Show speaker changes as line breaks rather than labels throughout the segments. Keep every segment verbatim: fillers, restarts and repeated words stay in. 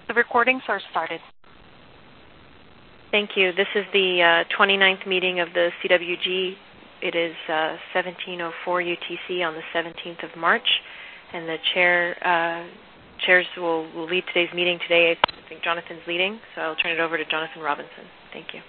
The recordings are started.
Thank you. This is the uh, twenty-ninth meeting of the C W G. It is uh, seventeen oh four U T C on the seventeenth of March, and the chair uh, chairs will, will lead today's meeting today. I think Jonathan's leading, so I'll turn it over to Jonathan Robinson. Thank you.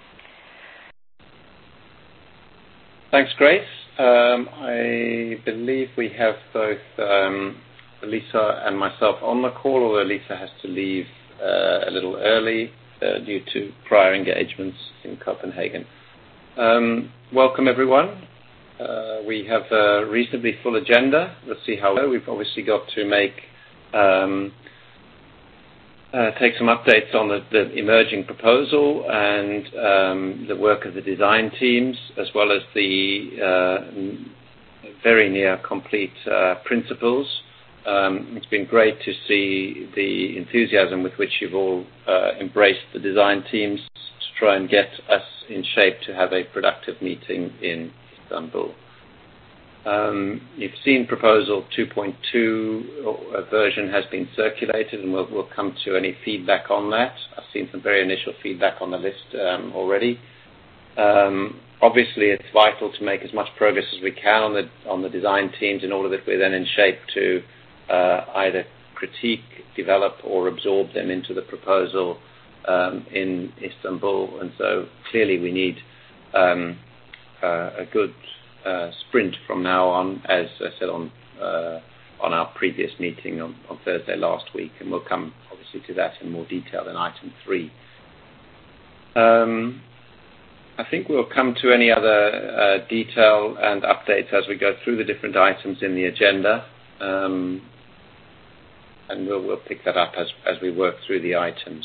Thanks, Grace. Um, I believe we have both um, Lisa and myself on the call, although Lisa has to leave uh, a little early uh, due to prior engagements in Copenhagen. Um, welcome, everyone. Uh, we have a reasonably full agenda. Let's see how well. We've obviously got to make um, uh, take some updates on the, the emerging proposal and um, the work of the design teams, as well as the uh, very near complete uh, principles. Um, it's been great to see the enthusiasm with which you've all uh, embraced the design teams to try and get us in shape to have a productive meeting in Istanbul. Um, you've seen proposal two point two a version has been circulated, and we'll, we'll come to any feedback on that. I've seen some very initial feedback on the list um, already. Um, obviously, it's vital to make as much progress as we can on the on the design teams in order that we're then in shape to uh, either critique, develop, or absorb them into the proposal um, in Istanbul. And so clearly we need um, uh, a good uh, sprint from now on, as I said on uh, on our previous meeting on, on Thursday last week, and we'll come obviously to that in more detail in item three. Um, I think we'll come to any other uh, detail and updates as we go through the different items in the agenda, um, and we'll, we'll pick that up as, as we work through the items.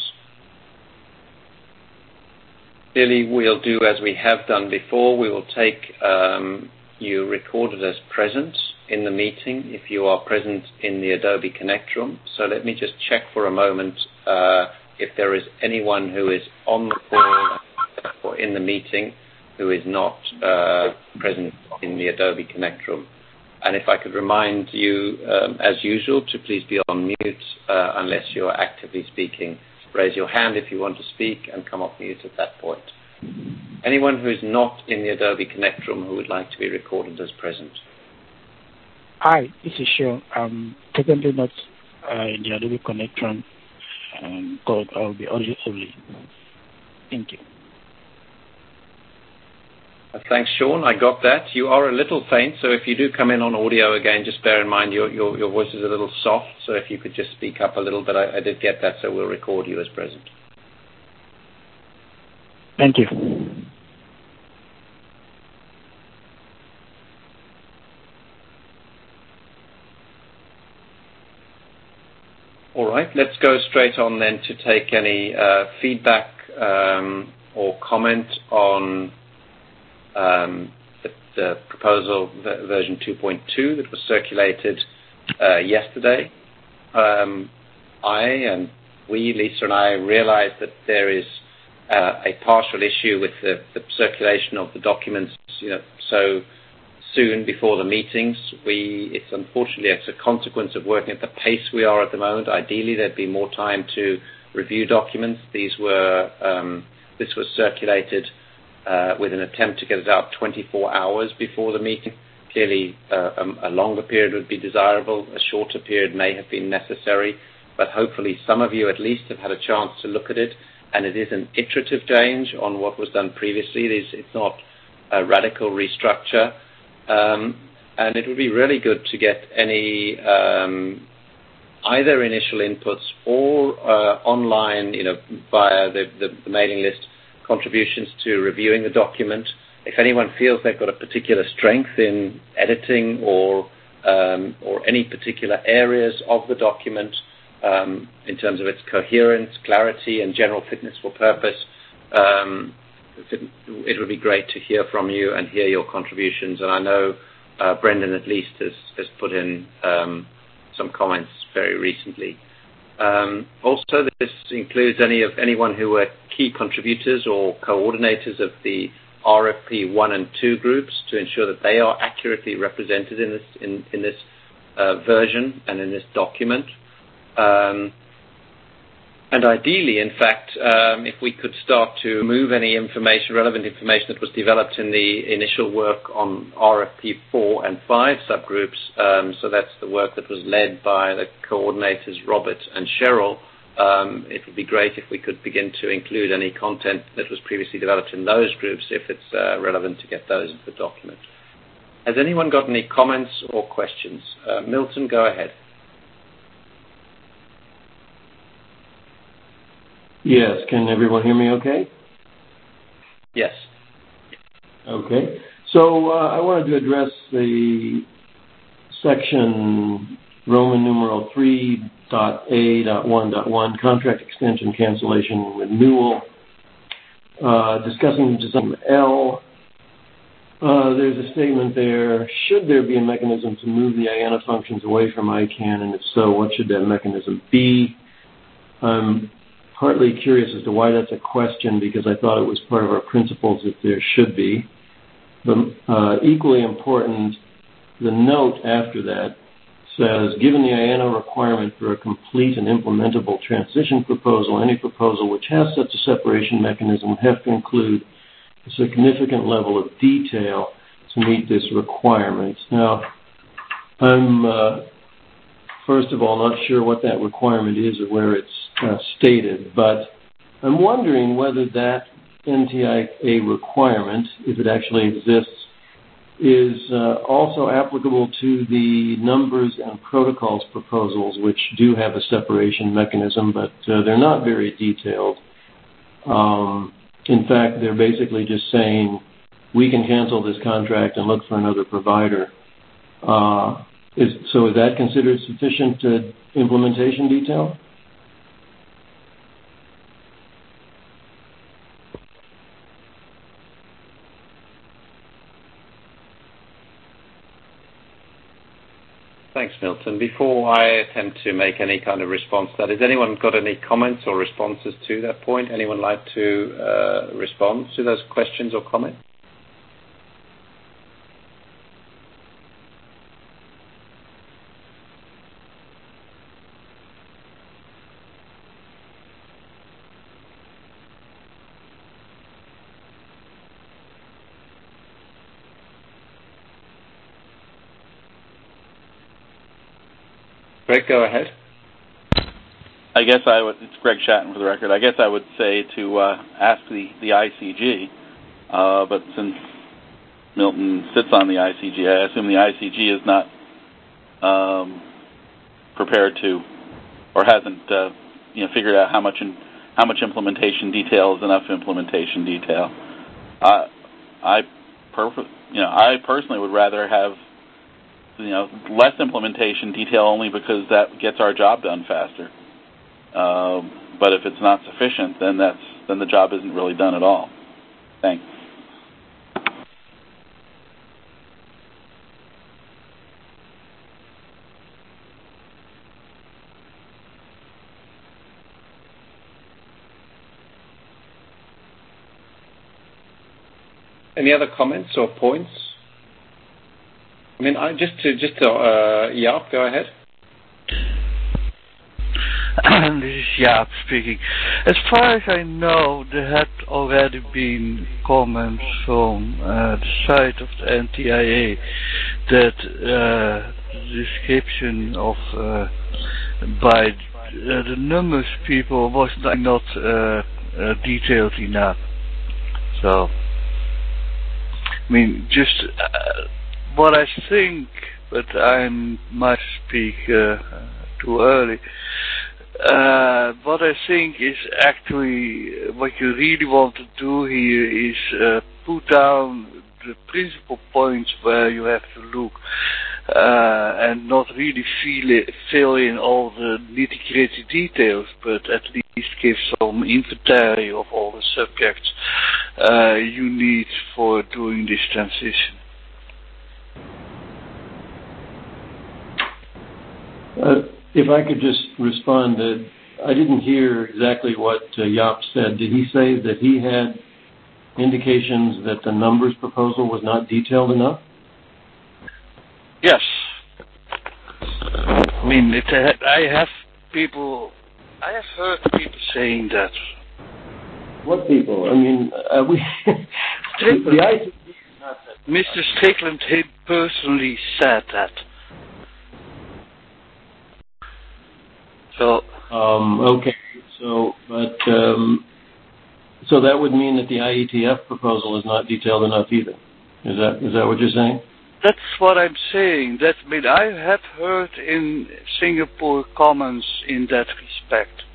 Clearly, we'll do as we have done before. We will take um, you recorded as present in the meeting if you are present in the Adobe Connect room. So let me just check for a moment uh, if there is anyone who is on the call or in the meeting who is not uh, present in the Adobe Connect room. And if I could remind you, um, as usual, to please be on mute uh, unless you are actively speaking. Raise your hand if you want to speak and come off mute at that point. Anyone who is not in the Adobe Connect room who would like to be recorded as present?
Hi, this is Sean. I'm technically not uh, in the Adobe Connect room. Um, called I'll be audio only. Thank you.
Thanks, Sean. I got that. You are a little faint, so if you do come in on audio again, just bear in mind your, your, your voice is a little soft, so if you could just speak up a little, but I, I did get that, so we'll record you as present.
Thank you.
All right, let's go straight on then to take any uh, feedback um, or comment on Um, the, the proposal version two point two that was circulated uh, yesterday. Um, I and we, Lisa and I, realized that there is uh, a partial issue with the, the circulation of the documents, you know, so soon before the meetings. We, it's unfortunately it's a consequence of working at the pace we are at the moment. Ideally, there'd be more time to review documents. These were um, this was circulated Uh, with an attempt to get it out twenty-four hours before the meeting. Clearly, uh, a, a longer period would be desirable. A shorter period may have been necessary, but hopefully some of you at least have had a chance to look at it, and it is an iterative change on what was done previously. It is, it's not a radical restructure, um, and it would be really good to get any um, either initial inputs or uh, online, you know, via the, the, the mailing list, contributions to reviewing the document. If anyone feels they've got a particular strength in editing or um, or any particular areas of the document um, in terms of its coherence, clarity, and general fitness for purpose, um, it, it would be great to hear from you and hear your contributions. And I know uh, Brendan at least has, has put in um, some comments very recently. Um, also, this includes any of anyone who were key contributors or coordinators of the R F P one and two groups to ensure that they are accurately represented in this in, in this uh, version and in this document. Um, And ideally, in fact, um, if we could start to move any information, relevant information that was developed in the initial work on R F P four and five subgroups, um, so that's the work that was led by the coordinators Robert and Cheryl, um, it would be great if we could begin to include any content that was previously developed in those groups if it's uh, relevant to get those into the document. Has anyone got any comments or questions? Uh, Milton, go ahead.
Yes, can everyone hear me okay?
Yes.
Okay, so uh, I wanted to address the section Roman numeral three dot A dot one dot one, contract extension, cancellation, renewal, uh, discussing design L. Uh, there's a statement there, should there be a mechanism to move the I A N A functions away from I CANN, and if so, what should that mechanism be? Um, partly curious as to why that's a question, because I thought it was part of our principles that there should be. But uh, equally important, the note after that says, given the I A N A requirement for a complete and implementable transition proposal, any proposal which has such a separation mechanism would have to include a significant level of detail to meet this requirement. Now, I'm uh, first of all not sure what that requirement is or where it's uh, stated, but I'm wondering whether that N T I A requirement, if it actually exists, is uh, also applicable to the numbers and protocols proposals, which do have a separation mechanism, but uh, they're not very detailed. Um, in fact, they're basically just saying, we can cancel this contract and look for another provider. Uh, is, so is that considered sufficient uh, implementation detail?
Thanks, Milton. Before I attempt to make any kind of response to that, has anyone got any comments or responses to that point? Anyone like to uh, respond to those questions or comments? Greg, go ahead.
I guess I would, it's Greg Shatton for the record, I guess I would say to uh, ask the, the I C G, uh, but since Milton sits on the I C G, I assume the I C G is not um, prepared to, or hasn't uh, you know, figured out how much in, how much implementation detail is enough implementation detail. Uh, I, perf- you know, I personally would rather have you know, less implementation detail only because that gets our job done faster. Um, but if it's not sufficient, then that's then the job isn't really done at all. Thanks.
Any other comments or points? I mean, I just to just to uh, Jaap, go ahead.
This is Jaap speaking. As far as I know, there had already been comments from uh, the side of the N T I A that uh, the description of uh, by uh, the numbers people was not uh, uh, detailed enough. So, I mean, just. Uh, What I think, but I might speak uh, too early, uh, what I think is actually what you really want to do here is uh, put down the principal points where you have to look uh, and not really fill, it, fill in all the nitty-gritty details, but at least give some inventory of all the subjects uh, you need for doing this transition.
Uh, if I could just respond, uh, I didn't hear exactly what uh, Jaap said. Did he say that he had indications that the numbers proposal was not detailed enough?
Yes. I mean, it, uh, I have people I have heard people saying that.
What people? I mean, uh, we. the I C G is not that.
Mister Strickland he personally said that. So.
Um, okay. So, but um, so that would mean that the I E T F proposal is not detailed enough either. Is that is that what you're saying?
That's what I'm saying. That I mean, I have heard in Singapore comments in that respect.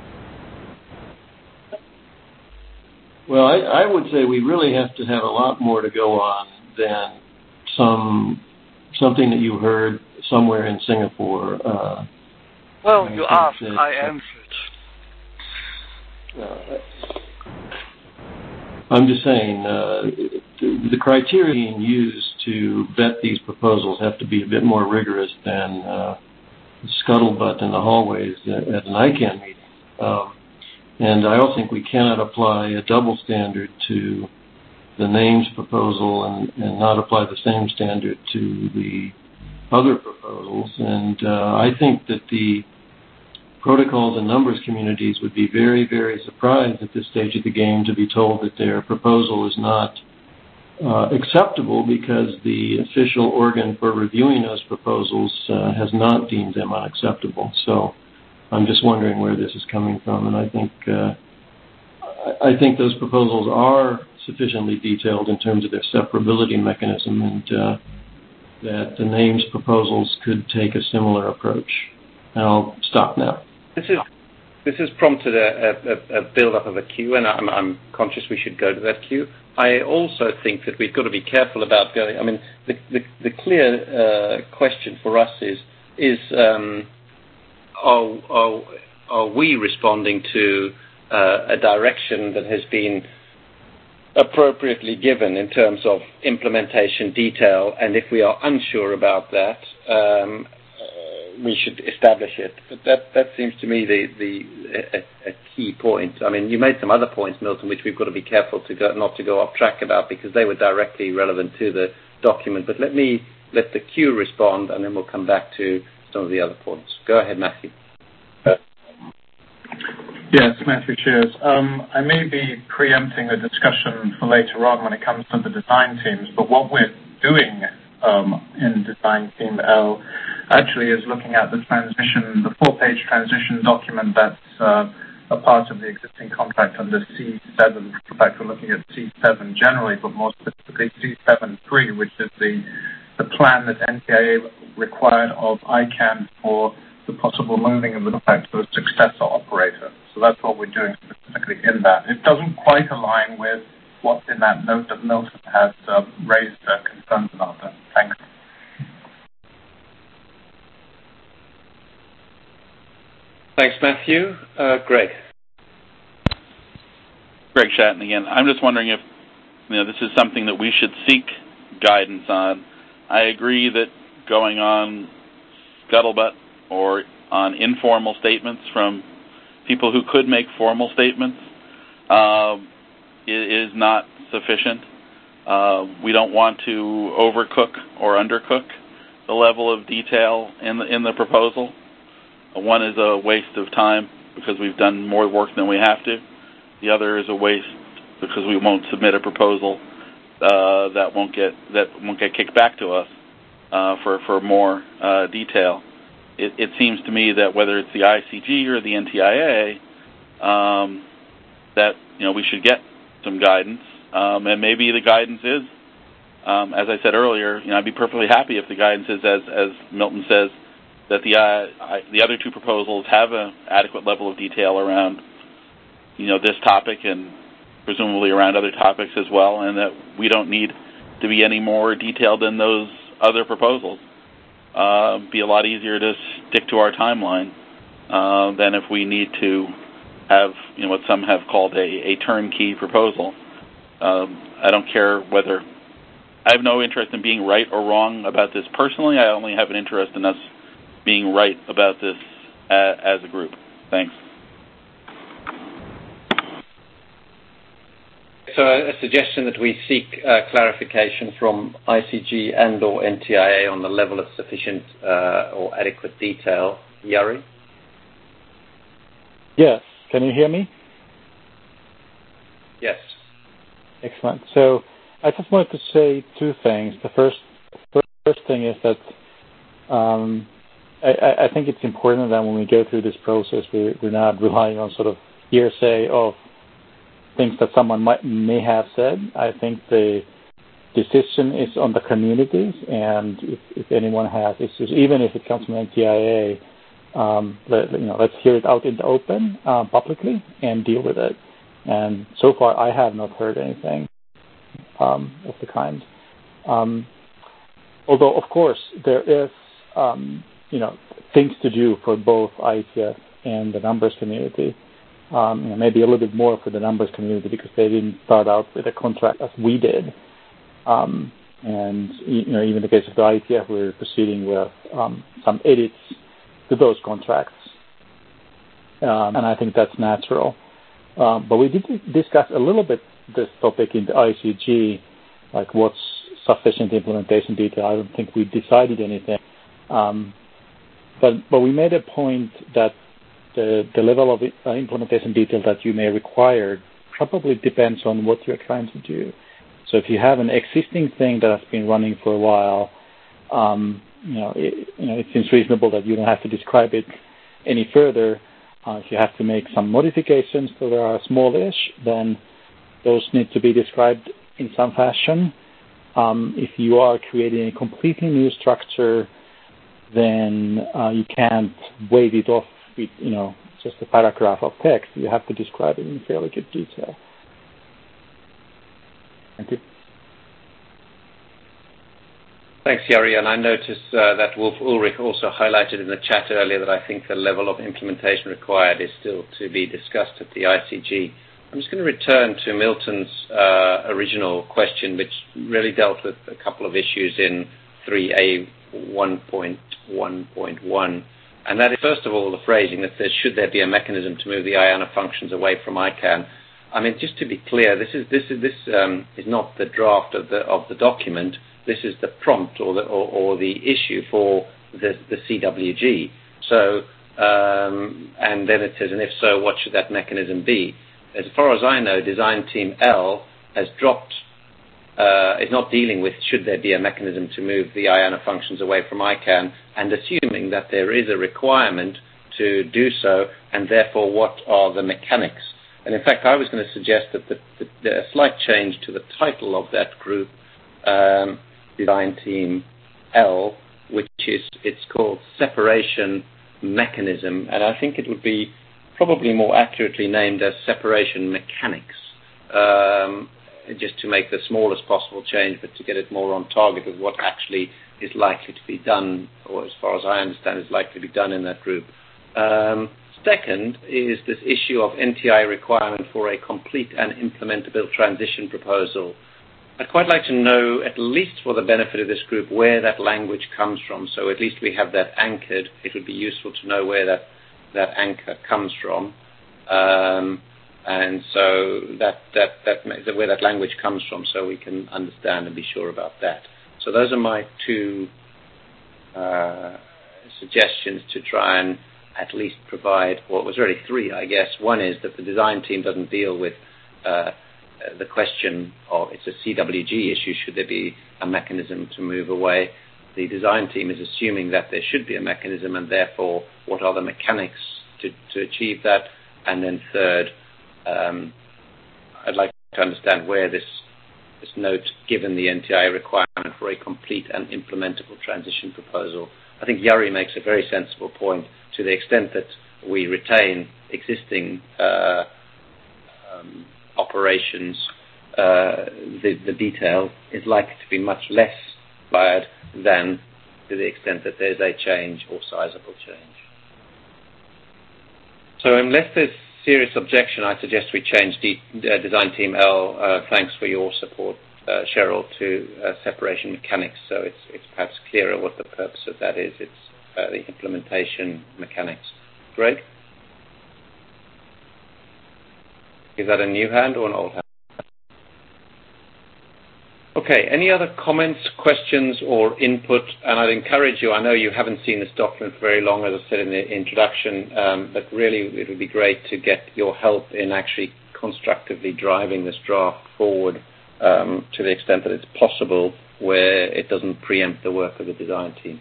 Well, I, I would say we really have to have a lot more to go on than some something that you heard somewhere in Singapore. Uh,
well, you asked,
that,
I answered.
Uh, I'm just saying uh, the, the criteria being used to vet these proposals have to be a bit more rigorous than uh, the scuttlebutt in the hallways at, at an I CANN meeting. Um, and I also think we cannot apply a double standard to the names proposal and, and not apply the same standard to the other proposals. And uh, I think that the protocols and numbers communities would be very, very surprised at this stage of the game to be told that their proposal is not uh, acceptable because the official organ for reviewing those proposals uh, has not deemed them unacceptable. So I'm just wondering where this is coming from, and I think uh, I think those proposals are sufficiently detailed in terms of their separability mechanism, and uh, that the names proposals could take a similar approach. And I'll stop now.
This is this has prompted a, a, a build-up of a queue, and I'm, I'm conscious we should go to that queue. I also think that we've got to be careful about going. I mean, the the, the clear uh, question for us is is um, are, are are we responding to uh, a direction that has been appropriately given in terms of implementation detail, and if we are unsure about that, um, we should establish it. But that, that seems to me the, the a, a key point. I mean, you made some other points, Milton, which we've got to be careful to go, not to go off track about because they were directly relevant to the document. But let me let the queue respond, and then we'll come back to some of the other points. Go ahead, Matthew.
Yes, Matthew Shears. Um, I may be preempting a discussion for later on when it comes to the design teams, but what we're doing um, in Design Team L actually is looking at the transition, the four-page transition document that's uh, a part of the existing contract under C seven. In fact, we're looking at C seven generally, but more specifically C seven three, which is the, the plan that N T I A required of I CANN for the possible moving of the contract to a successor operator. So that's what we're doing specifically in that. It doesn't quite align with what's in that note that Milton has uh, raised uh, concerns about that. Thanks.
Thanks, Matthew. Uh, Greg.
Greg Shatton again. I'm just wondering if you know this is something that we should seek guidance on. I agree that going on scuttlebutt or on informal statements from people who could make formal statements uh, is not sufficient. Uh, we don't want to overcook or undercook the level of detail in the in the proposal. One is a waste of time because we've done more work than we have to. The other is a waste because we won't submit a proposal uh, that won't get that won't get kicked back to us uh, for for more uh, detail. It, it seems to me that whether it's the I C G or the N T I A, um, that you know we should get some guidance, um, and maybe the guidance is, um, as I said earlier, you know I'd be perfectly happy if the guidance is as as Milton says, that the uh, I, the other two proposals have an adequate level of detail around, you know, this topic and presumably around other topics as well, and that we don't need to be any more detailed than those other proposals. Uh, be a lot easier to stick to our timeline uh, than if we need to have, you know, what some have called a, a turnkey proposal. Um, I don't care whether I have no interest in being right or wrong about this personally. I only have an interest in us being right about this uh, as a group. Thanks.
So a suggestion that we seek uh, clarification from I C G and or N T I A on the level of sufficient uh, or adequate detail. Yari?
Yes. Can you hear me?
Yes.
Excellent. So I just wanted to say two things. The first first thing is that um, I, I think it's important that when we go through this process, we, we're not relying on sort of hearsay of things that someone might may have said. I think the decision is on the communities, and if, if anyone has issues, even if it comes from N T I A, um, let, you know, let's hear it out in the open uh, publicly and deal with it. And so far, I have not heard anything um, of the kind. Um, although, of course, there is, um, you know, things to do for both I T F and the numbers community. Um, you know, maybe a little bit more for the numbers community because they didn't start out with a contract as we did. Um, and, you know, even in the case of the I T F, we're proceeding with um, some edits to those contracts. Um, and I think that's natural. Um, but we did discuss a little bit this topic in the I C G, like what's sufficient implementation detail. I don't think we decided anything. Um, but, but we made a point that the, the level of uh, implementation detail that you may require probably depends on what you're trying to do. So if you have an existing thing that has been running for a while, um, you know, it, you know, it seems reasonable that you don't have to describe it any further. Uh, if you have to make some modifications that are smallish, then those need to be described in some fashion. Um, if you are creating a completely new structure, then uh, you can't wave it off with, you know, just a paragraph of text. You have to describe it in fairly good detail. Thank you.
Thanks, Jari. And I noticed uh, that Wolf Ulrich also highlighted in the chat earlier that I think the level of implementation required is still to be discussed at the I C G. I'm just going to return to Milton's uh, original question, which really dealt with a couple of issues in three A one point one point one. And that is, first of all, the phrasing that says, should there be a mechanism to move the I A N A functions away from I CANN? I mean, just to be clear, this is this is this um, is not the draft of the of the document. This is the prompt or the or, or the issue for the the C W G. So, um, and then it says, and if so, what should that mechanism be? As far as I know, Design Team L has dropped. Uh, is not dealing with should there be a mechanism to move the I A N A functions away from I CANN, and assuming that there is a requirement to do so, and therefore what are the mechanics. And in fact, I was going to suggest that the, the, the, a slight change to the title of that group, um, Design Team L, which is, it's called Separation Mechanism, and I think it would be probably more accurately named as Separation Mechanics, um, just to make the smallest possible change, but to get it more on target with what actually is likely to be done, or as far as I understand, is likely to be done in that group. Um, Second is this issue of N T I requirement for a complete and implementable transition proposal. I'd quite like to know, at least for the benefit of this group, where that language comes from. So at least we have that anchored. It would be useful to know where that, that anchor comes from. Um, and so that, that, that, where that language comes from, so we can understand and be sure about that. So those are my two uh, suggestions to try and at least provide, well, it was really three, I guess. One is that the design team doesn't deal with uh, the question of, it's a C W G issue, should there be a mechanism to move away? The design team is assuming that there should be a mechanism, and therefore, what are the mechanics to, to achieve that? And then third, um, I'd like to understand where this, this note, given the N T I requirement for a complete and implementable transition proposal. I think Jari makes a very sensible point. To the extent that we retain existing uh, um, operations, uh, the, the detail is likely to be much less required than to the extent that there's a change or sizable change. So unless there's serious objection, I suggest we change de- uh, Design Team L, uh, thanks for your support, uh, Cheryl, to uh, separation mechanics, so it's, it's perhaps clearer what the purpose of that is. It's Uh, the implementation mechanics. Greg? Is that a new hand or an old hand? Okay. Okay, any other comments, questions, or input? And I'd encourage you, I know you haven't seen this document for very long, as I said in the introduction, um, but really it would be great to get your help in actually constructively driving this draft forward um, to the extent that it's possible, where it doesn't preempt the work of the design teams.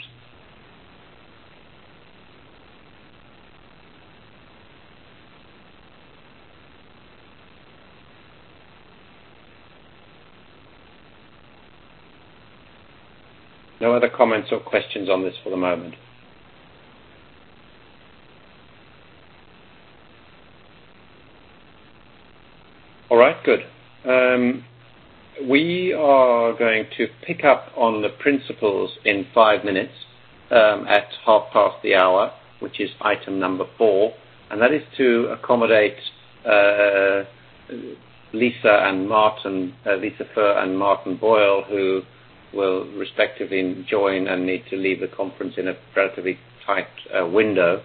No other comments or questions on this for the moment? All right, good. Um, we are going to pick up on the principles in five minutes um, at half past the hour, which is item number four, and that is to accommodate uh, Lisa and Martin, uh, Lisa Furr and Martin Boyle, who will respectively join and need to leave the conference in a relatively tight uh, window.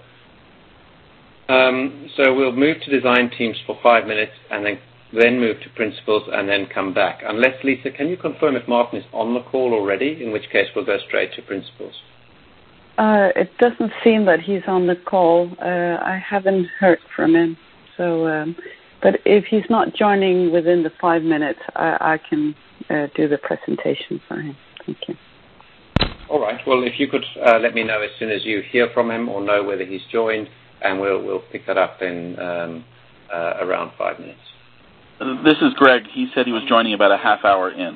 Um, so we'll move to design teams for five minutes and then then move to principles and then come back. Unless, Lisa, can you confirm if Martin is on the call already, in which case we'll go straight to principles?
Uh, it doesn't seem that he's on the call. Uh, I haven't heard from him. So, um, but if he's not joining within the five minutes, I, I can Uh, do the presentation for him. Thank you.
All right. Well, if you could uh, let me know as soon as you hear from him or know whether he's joined, and we'll we'll pick that up in um, uh, around five minutes.
This is Greg. He said he was joining about a half hour in.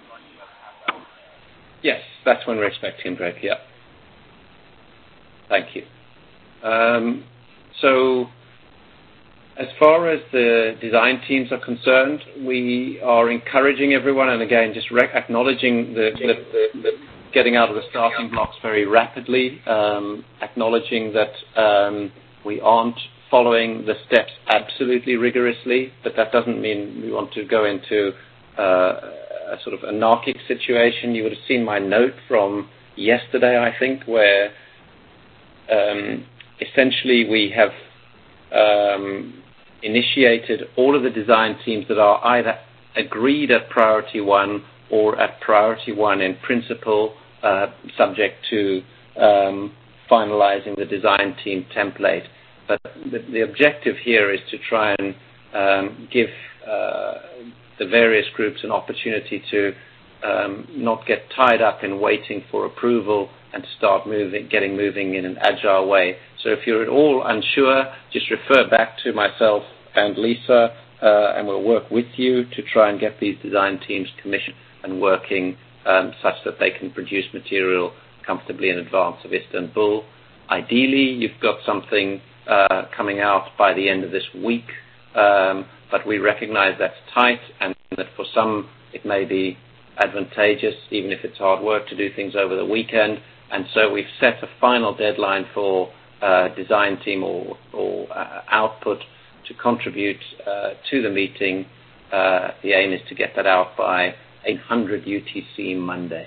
Yes, that's when we're expecting Greg. Yeah. Thank you. Um, so. As far as the design teams are concerned, we are encouraging everyone, and again, just rec- acknowledging the, the, the, the getting out of the starting blocks very rapidly, um, acknowledging that um, we aren't following the steps absolutely rigorously, but that doesn't mean we want to go into uh, a sort of anarchic situation. You would have seen my note from yesterday, I think, where um, essentially we have um, initiated all of the design teams that are either agreed at priority one or at priority one in principle, uh, subject to um, finalizing the design team template. But the, the objective here is to try and um, give uh, the various groups an opportunity to um, not get tied up in waiting for approval and to start moving, getting moving in an agile way. So if you're at all unsure, just refer back to myself and Lisa, uh, and we'll work with you to try and get these design teams commissioned and working um, such that they can produce material comfortably in advance of Istanbul. Ideally, you've got something uh, coming out by the end of this week, um, but we recognize that's tight and that for some it may be advantageous, even if it's hard work, to do things over the weekend. And so we've set a final deadline for uh, design team or, or uh, output to contribute uh, to the meeting. Uh, the aim is to get that out by eight hundred U T C Monday.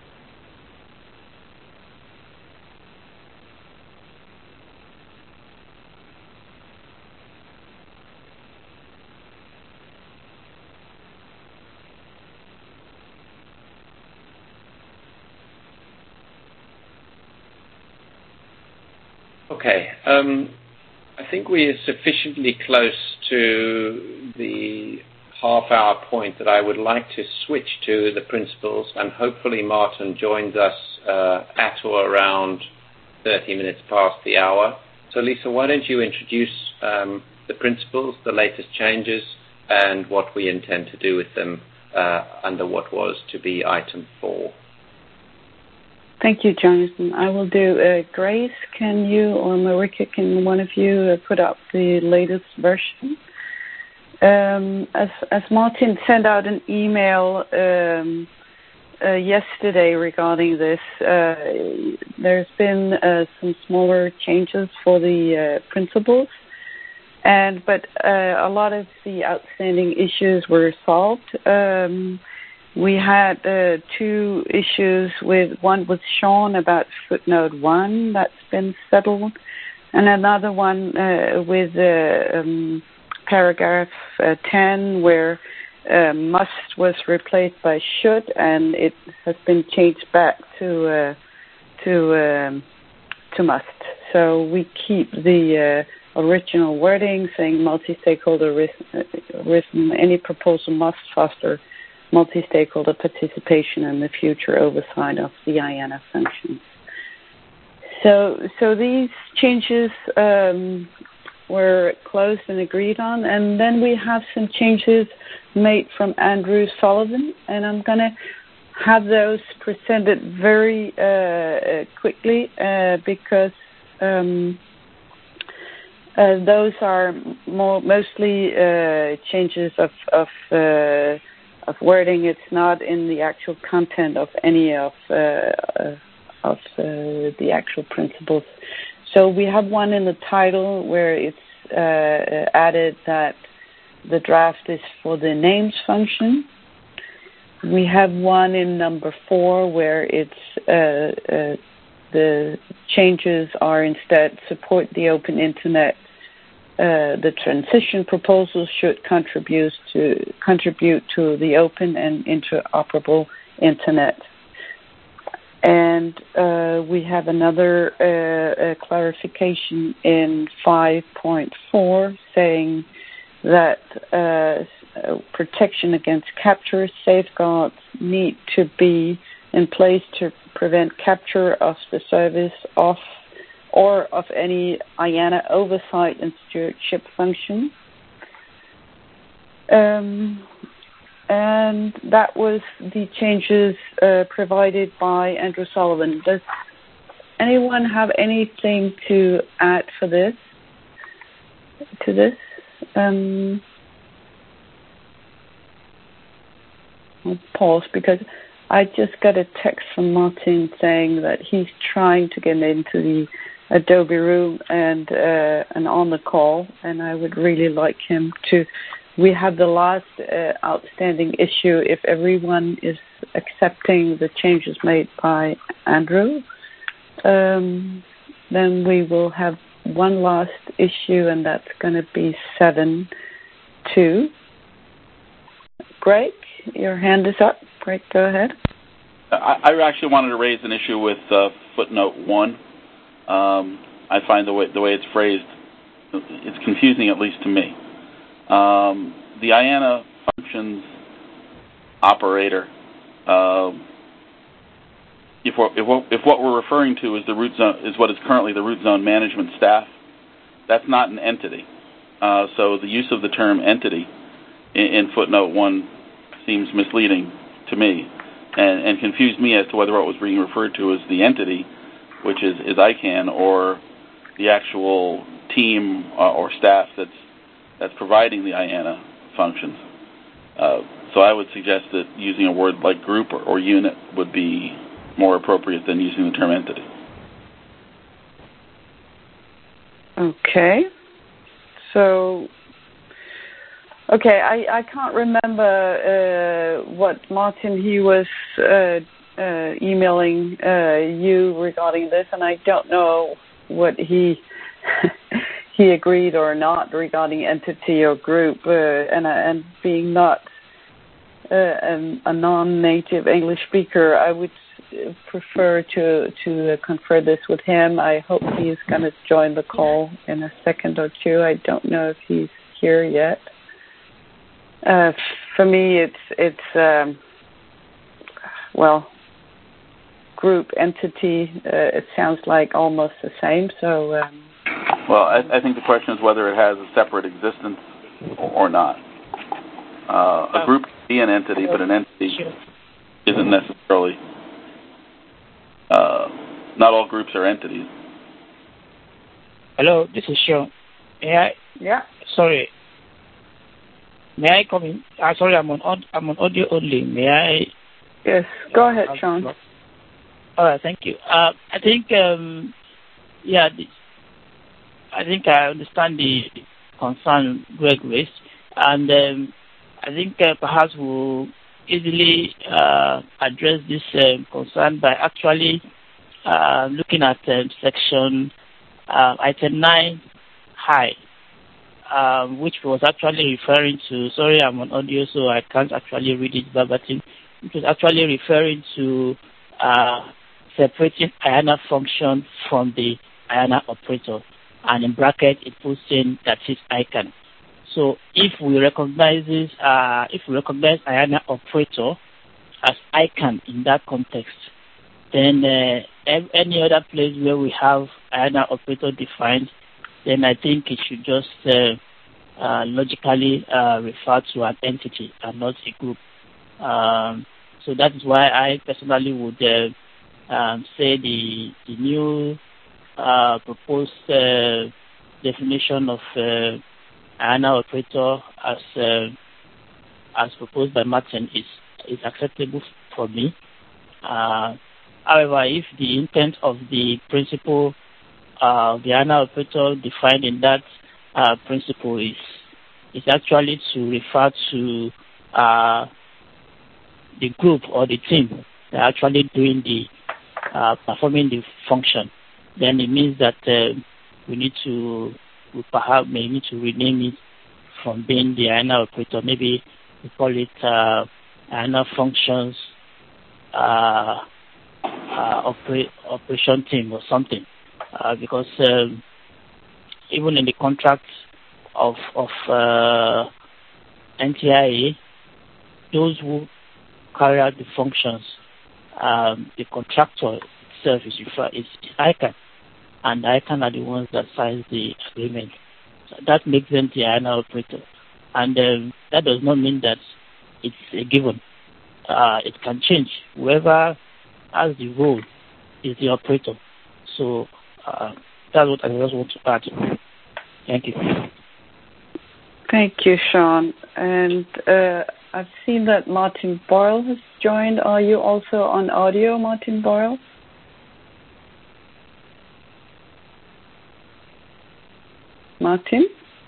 Okay. Um, I think we are sufficiently close to the half-hour point that I would like to switch to the principles, and hopefully Martin joins us uh, at or around thirty minutes past the hour. So, Lisa, why don't you introduce um, the principles, the latest changes, and what we intend to do with them uh, under what was to be item four.
Thank you, Jonathan. I will do. Uh, Grace, can you or Marika, can one of you uh, put up the latest version? Um, as, as Martin sent out an email um, uh, yesterday regarding this, uh, there's been uh, some smaller changes for the uh, principles, and but uh, a lot of the outstanding issues were solved. Um, We had uh, two issues with, one with Sean about footnote one, that's been settled, and another one uh, with uh, um, paragraph uh, ten, where uh, must was replaced by should, and it has been changed back to uh, to um, to must. So we keep the uh, original wording saying multi-stakeholder rhythm. Any proposal must foster multi-stakeholder participation and the future oversight of the I A N A functions. So, so these changes um, were closed and agreed on, and then we have some changes made from Andrew Sullivan, and I'm going to have those presented very uh, quickly uh, because um, uh, those are more mostly uh, changes of of, uh, of wording. It's not in the actual content of any of uh, of uh, the actual principles. So we have one in the title where it's uh, added that the draft is for the names function. We have one in number four where it's uh, uh, the changes are instead support the open internet. Uh, the transition proposals should contribute to contribute to the open and interoperable internet. And uh, we have another uh, uh, clarification in five point four saying that uh, protection against capture safeguards need to be in place to prevent capture of the service of or of any I A N A oversight and stewardship function. Um, and that was the changes uh, provided by Andrew Sullivan. Does anyone have anything to add for this? To this? Um, I'll pause because I just got a text from Martin saying that he's trying to get into the Adobe room and uh, and on the call, and I would really like him to. We have the last uh, outstanding issue. If everyone is accepting the changes made by Andrew, um, then we will have one last issue, and that's going to be seven two. Greg, your hand is up. Greg, go ahead.
I, I actually wanted to raise an issue with uh, footnote one. Um, I find the way the way it's phrased, it's confusing, at least to me. Um, the I A N A functions operator. Uh, if, we're, if, we're, if what we're referring to is the root zone is what is currently the root zone management staff, that's not an entity. Uh, so the use of the term entity in, in footnote one seems misleading to me, and, and confused me as to whether what was being referred to as the entity, which is, is I CANN, or the actual team uh, or staff that's that's providing the I A N A functions. Uh, so I would suggest that using a word like group or, or unit would be more appropriate than using the term entity.
Okay. So, okay, I, I can't remember uh, what Martin, he was uh, uh, emailing uh, you regarding this, and I don't know what he he agreed or not regarding entity or group, uh, and, and being not uh, a, a non-native English speaker, I would prefer to to confer this with him. I hope he's going to join the call in a second or two. I don't know if he's here yet. Uh, for me, it's it's um, well, group entity. Uh, it sounds like almost the same. So. Um,
Well, I, I think the question is whether it has a separate existence or not. Uh, a group can be an entity, but an entity isn't necessarily. Uh, not all groups are entities.
Hello, this is Sean. May I?
Yeah.
Sorry. May I come in? Uh, sorry, I'm on I'm on audio only. May I?
Yes. Go ahead, Sean.
All right. Thank you. Uh, I think um, yeah. The, I think I understand the concern Greg raised, and um, I think uh, perhaps we'll easily uh, address this uh, concern by actually uh, looking at uh, section uh, item nine high, um, which was actually referring to, sorry, I'm on audio, so I can't actually read it verbatim, which was actually referring to uh, separating IANA function from the IANA operator. And in bracket, it puts in that is ICANN. So if we recognize this, uh, if we recognize IANA operator as ICANN in that context, then uh, any other place where we have IANA operator defined, then I think it should just uh, uh, logically uh, refer to an entity and not a group. Um, so that is why I personally would uh, um, say the, the new uh, proposed uh, definition of uh, IANA operator as uh, as proposed by Martin is is acceptable for me. Uh, however, if the intent of the principle, uh, the IANA operator defined in that uh, principle is is actually to refer to uh, the group or the team that are actually doing the uh, performing the function, then it means that uh, we need to we perhaps may need to rename it from being the IANA operator. Maybe we call it uh, IANA functions uh, uh, opera- operation team or something, uh, because um, even in the contract of of uh, N T I A, those who carry out the functions, um, the contractor itself is referred is ICANN, and ICANN are the ones that sign the agreement. So that makes them the IANA operator, and um, that does not mean that it's a given. Uh, it can change. Whoever has the role is the operator. So uh, that's what I just want to add. Thank you.
Thank you, Sean. And uh, I've seen that Martin Boyle has joined. Are you also on audio, Martin Boyle? Martin?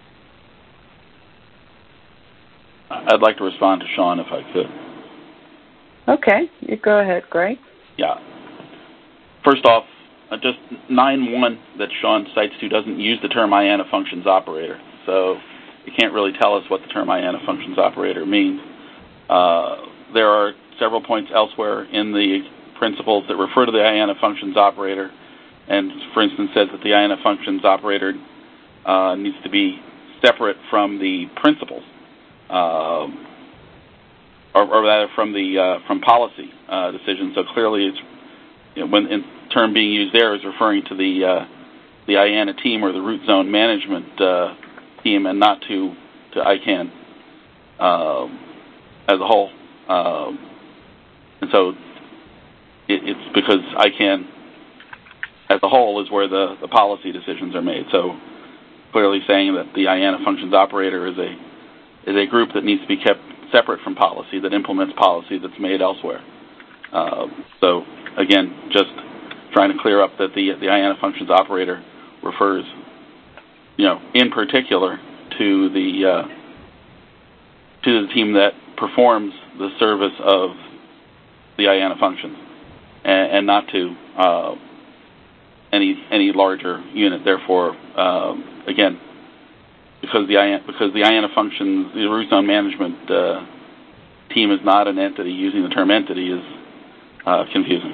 I'd like to respond to Sean if I could.
Okay, you go ahead, Greg.
Yeah. First off, uh, just nine one that Sean cites to doesn't use the term IANA functions operator, so you can't really tell us what the term IANA functions operator means. Uh, there are several points elsewhere in the principles that refer to the IANA functions operator, and for instance says that the IANA functions operator uh, needs to be separate from the principles. Uh, or, or rather from the uh, from policy uh, decisions. So clearly, it's you know, when the term being used there is referring to the uh, the IANA team or the root zone management uh, team, and not to to ICANN uh, as a whole. Uh, and so it, it's because ICANN as a whole is where the, the policy decisions are made. So clearly saying that the IANA functions operator is a is a group that needs to be kept separate from policy, that implements policy that's made elsewhere. Uh, so, again, just trying to clear up that the the IANA functions operator refers, you know, in particular to the uh, to the team that performs the service of the IANA functions, and, and not to uh, any any larger unit. Therefore, uh, again. Because the IANA, because the IANA functions, the root zone management uh, team is not an entity. Using the term entity is uh, confusing.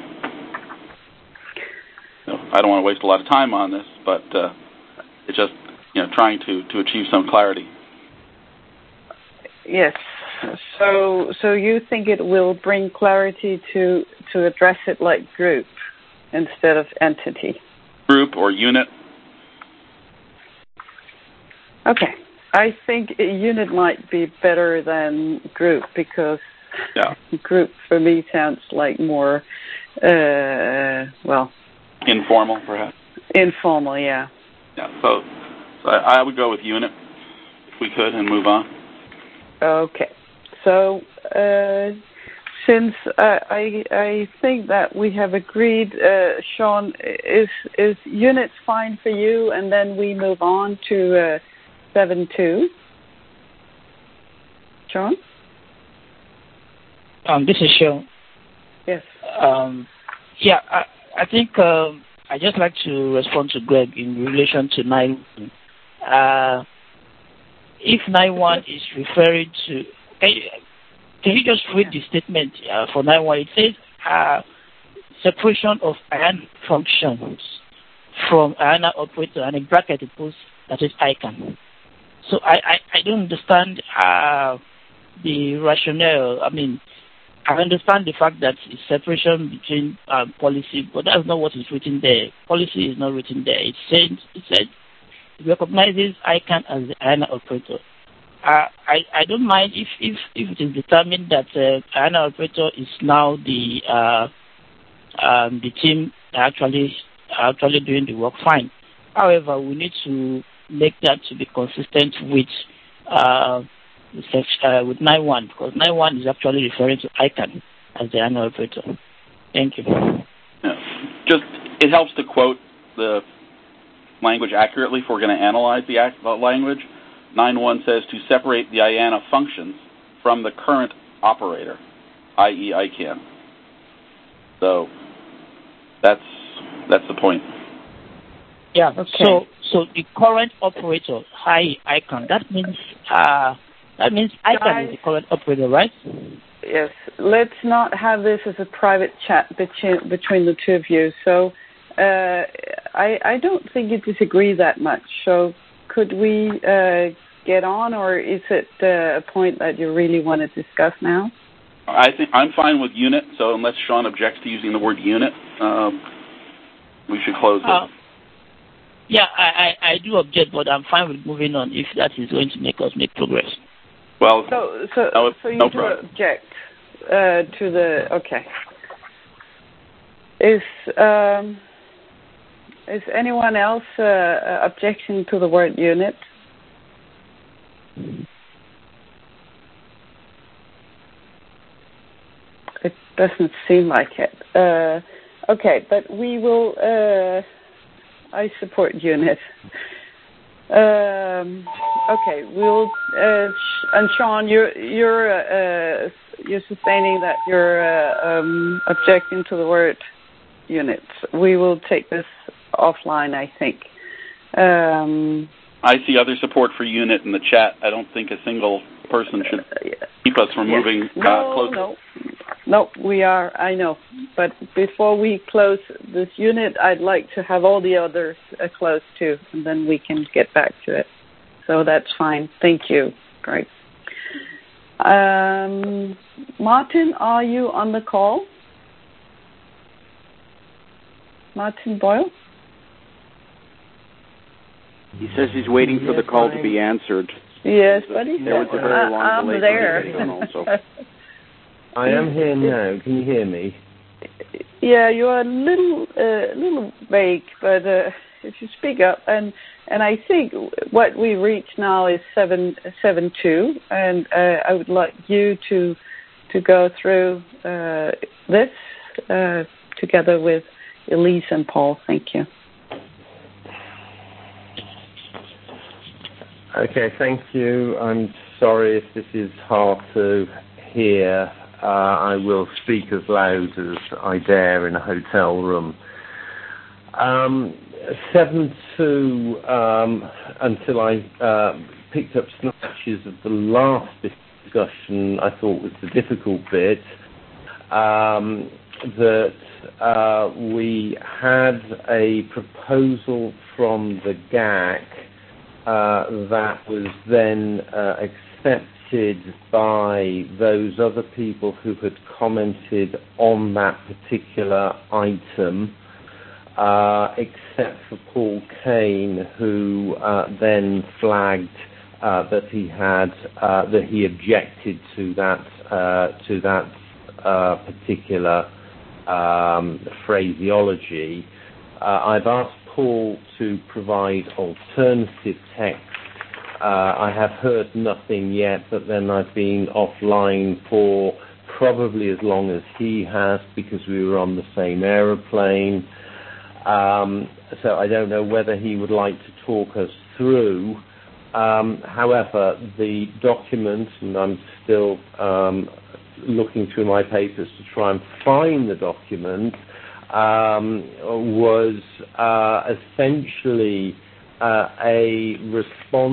So I don't want to waste a lot of time on this, but uh, it's just you know trying to, to achieve some clarity.
Yes. So so you think it will bring clarity to to address it like group instead of entity?
Group or unit.
Okay. I think a unit might be better than group because
yeah.
group for me sounds like more, uh, well...
informal, perhaps?
Informal, yeah.
Yeah, so, so I, I would go with unit, if we could, and move on.
Okay. So, uh, since uh, I I think that we have agreed, uh, Sean, is, is unit fine for you, and then we move on to... Uh, Seven two. John?
Um, this is Sean.
Yes.
Um, yeah, I, I think um, I just like to respond to Greg in relation to nine. Uh, if nine one is referring to, can you, can you just read the statement uh, for nine one? It says uh, separation of IANA functions from IANA operator, and in bracket it puts that is ICANN. So I, I, I don't understand uh, the rationale. I mean, I understand the fact that it's separation between uh, policy, but that's not what is written there. Policy is not written there. It says it said it recognizes ICANN as the IANA operator. Uh, I, I don't mind if, if, if it is determined that uh, IANA operator is now the uh, um, the team actually actually doing the work. Fine. However, we need to make that to be consistent with uh, uh, with nine one, because nine one is actually referring to ICANN as the IANA operator. Thank you.
Yeah. Just it helps to quote the language accurately if we're going to analyze the, act, the language. nine one says to separate the IANA functions from the current operator, that is. ICANN. So that's that's the point.
Yeah. Okay. So so the current operator, that is. ICANN. That means uh, that means ICANN Guys, is the current operator, right?
Yes. Let's not have this as a private chat between between the two of you. So uh, I I don't think you disagree that much. So could we uh, get on, or is it uh, a point that you really want to discuss now?
I think I'm fine with unit. So unless Sean objects to using the word unit, um, we should close it.
Uh, yeah, I, I, I do object, but I'm fine with moving on if that is going to make us make progress.
Well,
so so,
no,
so you
no
do
problem.
object uh, to the okay. Is um, is anyone else uh, objecting to the word unit? It doesn't seem like it. Uh, okay, but we will. Uh, I support unit. Um, okay, we'll. Uh, and Sean, you're you're uh, you're sustaining that you're uh, um, objecting to the word unit. We will take this offline, I think. Um,
I see other support for unit in the chat. I don't think a single person should keep us from
yes.
moving uh,
no,
closer.
No, no, we are, I know. But before we close this unit, I'd like to have all the others uh, closed too, and then we can get back to it. So that's fine. Thank you. Great. Um, Martin, are you on the call? Martin Boyle?
He says he's waiting for the call to be answered.
Yes, but he
there was a very long
I'm
delay
there.
Also.
I am here now. Can you hear me?
Yeah, you're a little, uh, little vague, but uh, if you speak up, and and I think what we reach now is seven seven two, and uh, I would like you to to go through uh, this uh, together with Elise and Paul. Thank you.
Okay, thank you. I'm sorry if this is hard to hear. Uh, I will speak as loud as I dare in a hotel room. Um, seven two, um, until I uh, picked up snatches of the last discussion, I thought was the difficult bit, um, that uh, we had a proposal from the G A C Uh, that was then uh, accepted by those other people who had commented on that particular item, uh, except for Paul Kane, who uh, then flagged uh, that he had uh, that he objected to that uh, to that uh, particular um, phraseology. Uh, I've asked Paul to provide alternative text. Uh, I have heard nothing yet, but then I've been offline for probably as long as he has because we were on the same aeroplane. Um, so I don't know whether he would like to talk us through. Um, however, the document, and I'm still um, looking through my papers to try and find the document, Um, was uh, essentially uh, a response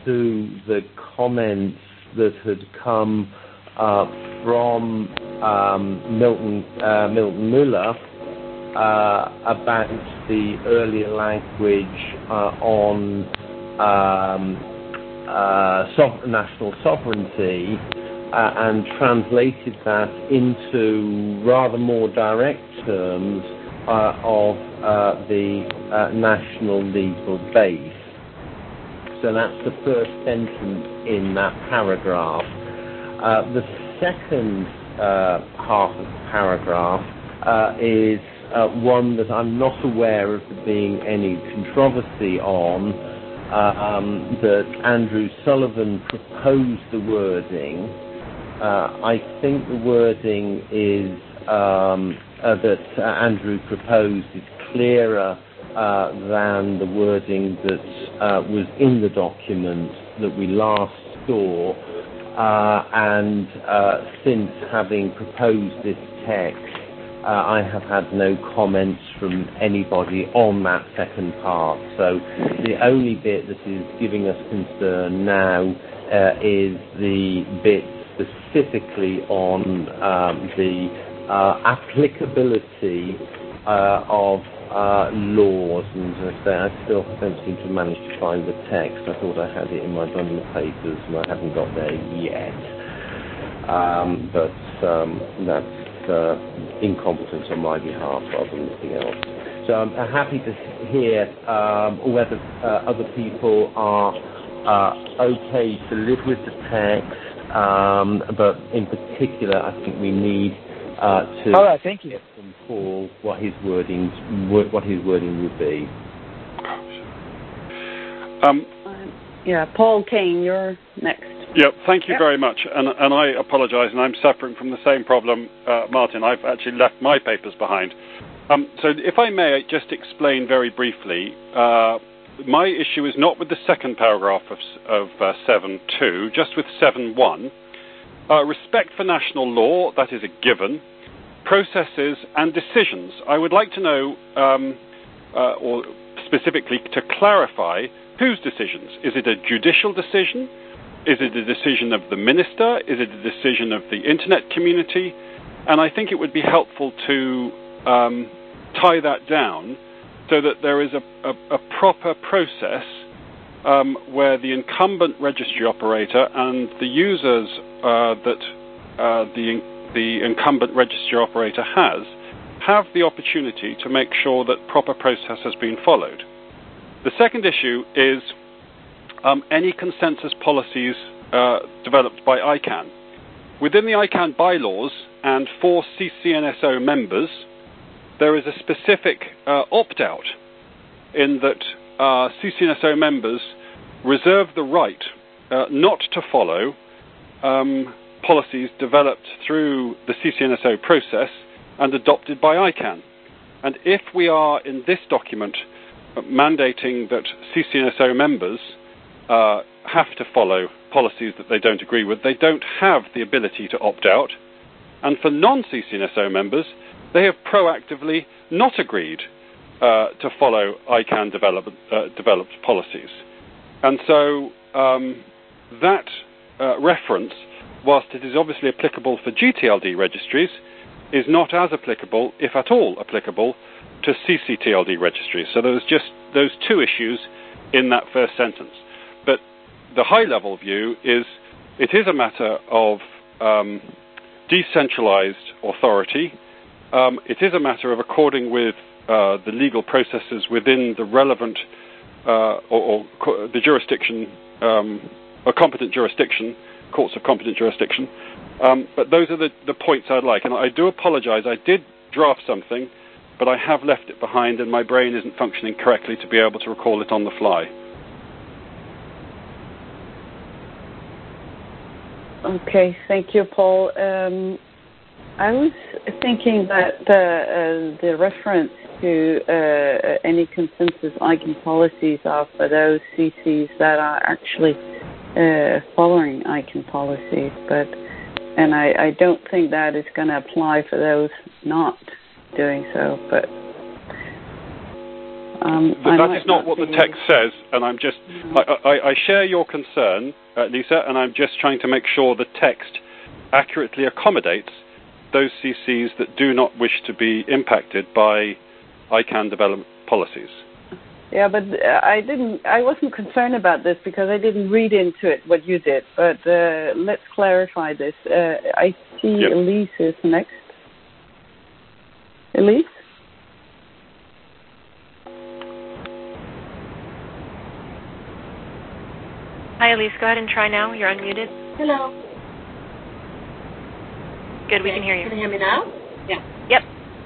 to the comments that had come uh, from um, Milton uh, Milton Muller uh, about the earlier language uh, on um, uh, so- national sovereignty uh, and translated that into rather more direct terms uh, of uh, the uh, national legal base. So that's the first sentence in that paragraph. Uh, the second uh, half of the paragraph uh, is uh, one that I'm not aware of there being any controversy on, uh, um, that Andrew Sullivan proposed the wording. Uh, I think the wording is um, uh, that uh, Andrew proposed is clearer Uh, than the wording that uh, was in the document that we last saw. Uh, and uh, since having proposed this text, uh, I have had no comments from anybody on that second part. So the only bit that is giving us concern now uh, is the bit specifically on um, the uh, applicability uh, of Uh, laws, and as I say, I still don't seem to manage to find the text. I thought I had it in my bundle of papers, and I haven't got there yet. Um, but um, that's uh, incompetence on my behalf rather than anything else. So I'm happy to hear um, whether uh, other people are uh, okay to live with the text, um, but in particular, I think we need uh, to.
All right, thank you.
Paul, what his wording, what his wording would be.
Um, yeah, Paul Kane, you're next.
Yeah, thank you
yep.
very much, and and I apologise, and I'm suffering from the same problem, uh, Martin. I've actually left my papers behind. Um, so, if I may just explain very briefly, uh, my issue is not with the second paragraph of of uh, seven two, just with seven one. Uh, respect for national law, that is a given. Processes and decisions. I would like to know, um, uh, or specifically to clarify, whose decisions? Is it a judicial decision? Is it a decision of the minister? Is it a decision of the internet community? And I think it would be helpful to um, tie that down so that there is a, a, a proper process um, where the incumbent registry operator and the users uh, that uh, the the incumbent registry operator has, have the opportunity to make sure that proper process has been followed. The second issue is um, any consensus policies uh, developed by I CANN. Within the I CANN bylaws and for C C N S O members, there is a specific uh, opt-out in that uh, C C N S O members reserve the right uh, not to follow um, policies developed through the C C N S O process and adopted by I CANN. And if we are in this document uh, mandating that C C N S O members uh, have to follow policies that they don't agree with, they don't have the ability to opt out. And for non-C C N S O members, they have proactively not agreed uh, to follow I CANN develop, uh, developed policies. And so um, that uh, reference, whilst it is obviously applicable for G T L D registries, is not as applicable, if at all applicable, to C C T L D registries. So there's just those two issues in that first sentence. But the high-level view is it is a matter of um, decentralized authority. Um, it is a matter of according with uh, the legal processes within the relevant uh, or, or co- the jurisdiction, um, a competent jurisdiction, courts of competent jurisdiction. Um, but those are the, the points I'd like. And I do apologize. I did draft something, but I have left it behind and my brain isn't functioning correctly to be able to recall it on the fly.
Okay, thank you, Paul. Um, I was thinking that the, uh, the reference to uh, any consensus I CANN policies are for those C Cs that are actually uh, following I CANN policies, but and I, I don't think that is going to apply for those not doing so. But Um,
that that is not what the text says, and I'm just, I, I, I share your concern, uh, Lisa, and I'm just trying to make sure the text accurately accommodates those C Cs that do not wish to be impacted by I CANN development policies.
Yeah, but I didn't. I wasn't concerned about this because I didn't read into it what you did. But uh, let's clarify this. Uh, I see yep. Elise is next. Elise.
Hi, Elise. Go ahead and try now. You're unmuted.
Hello.
Good.
Okay.
We can hear you.
Can you hear me now? Yeah.
Yep.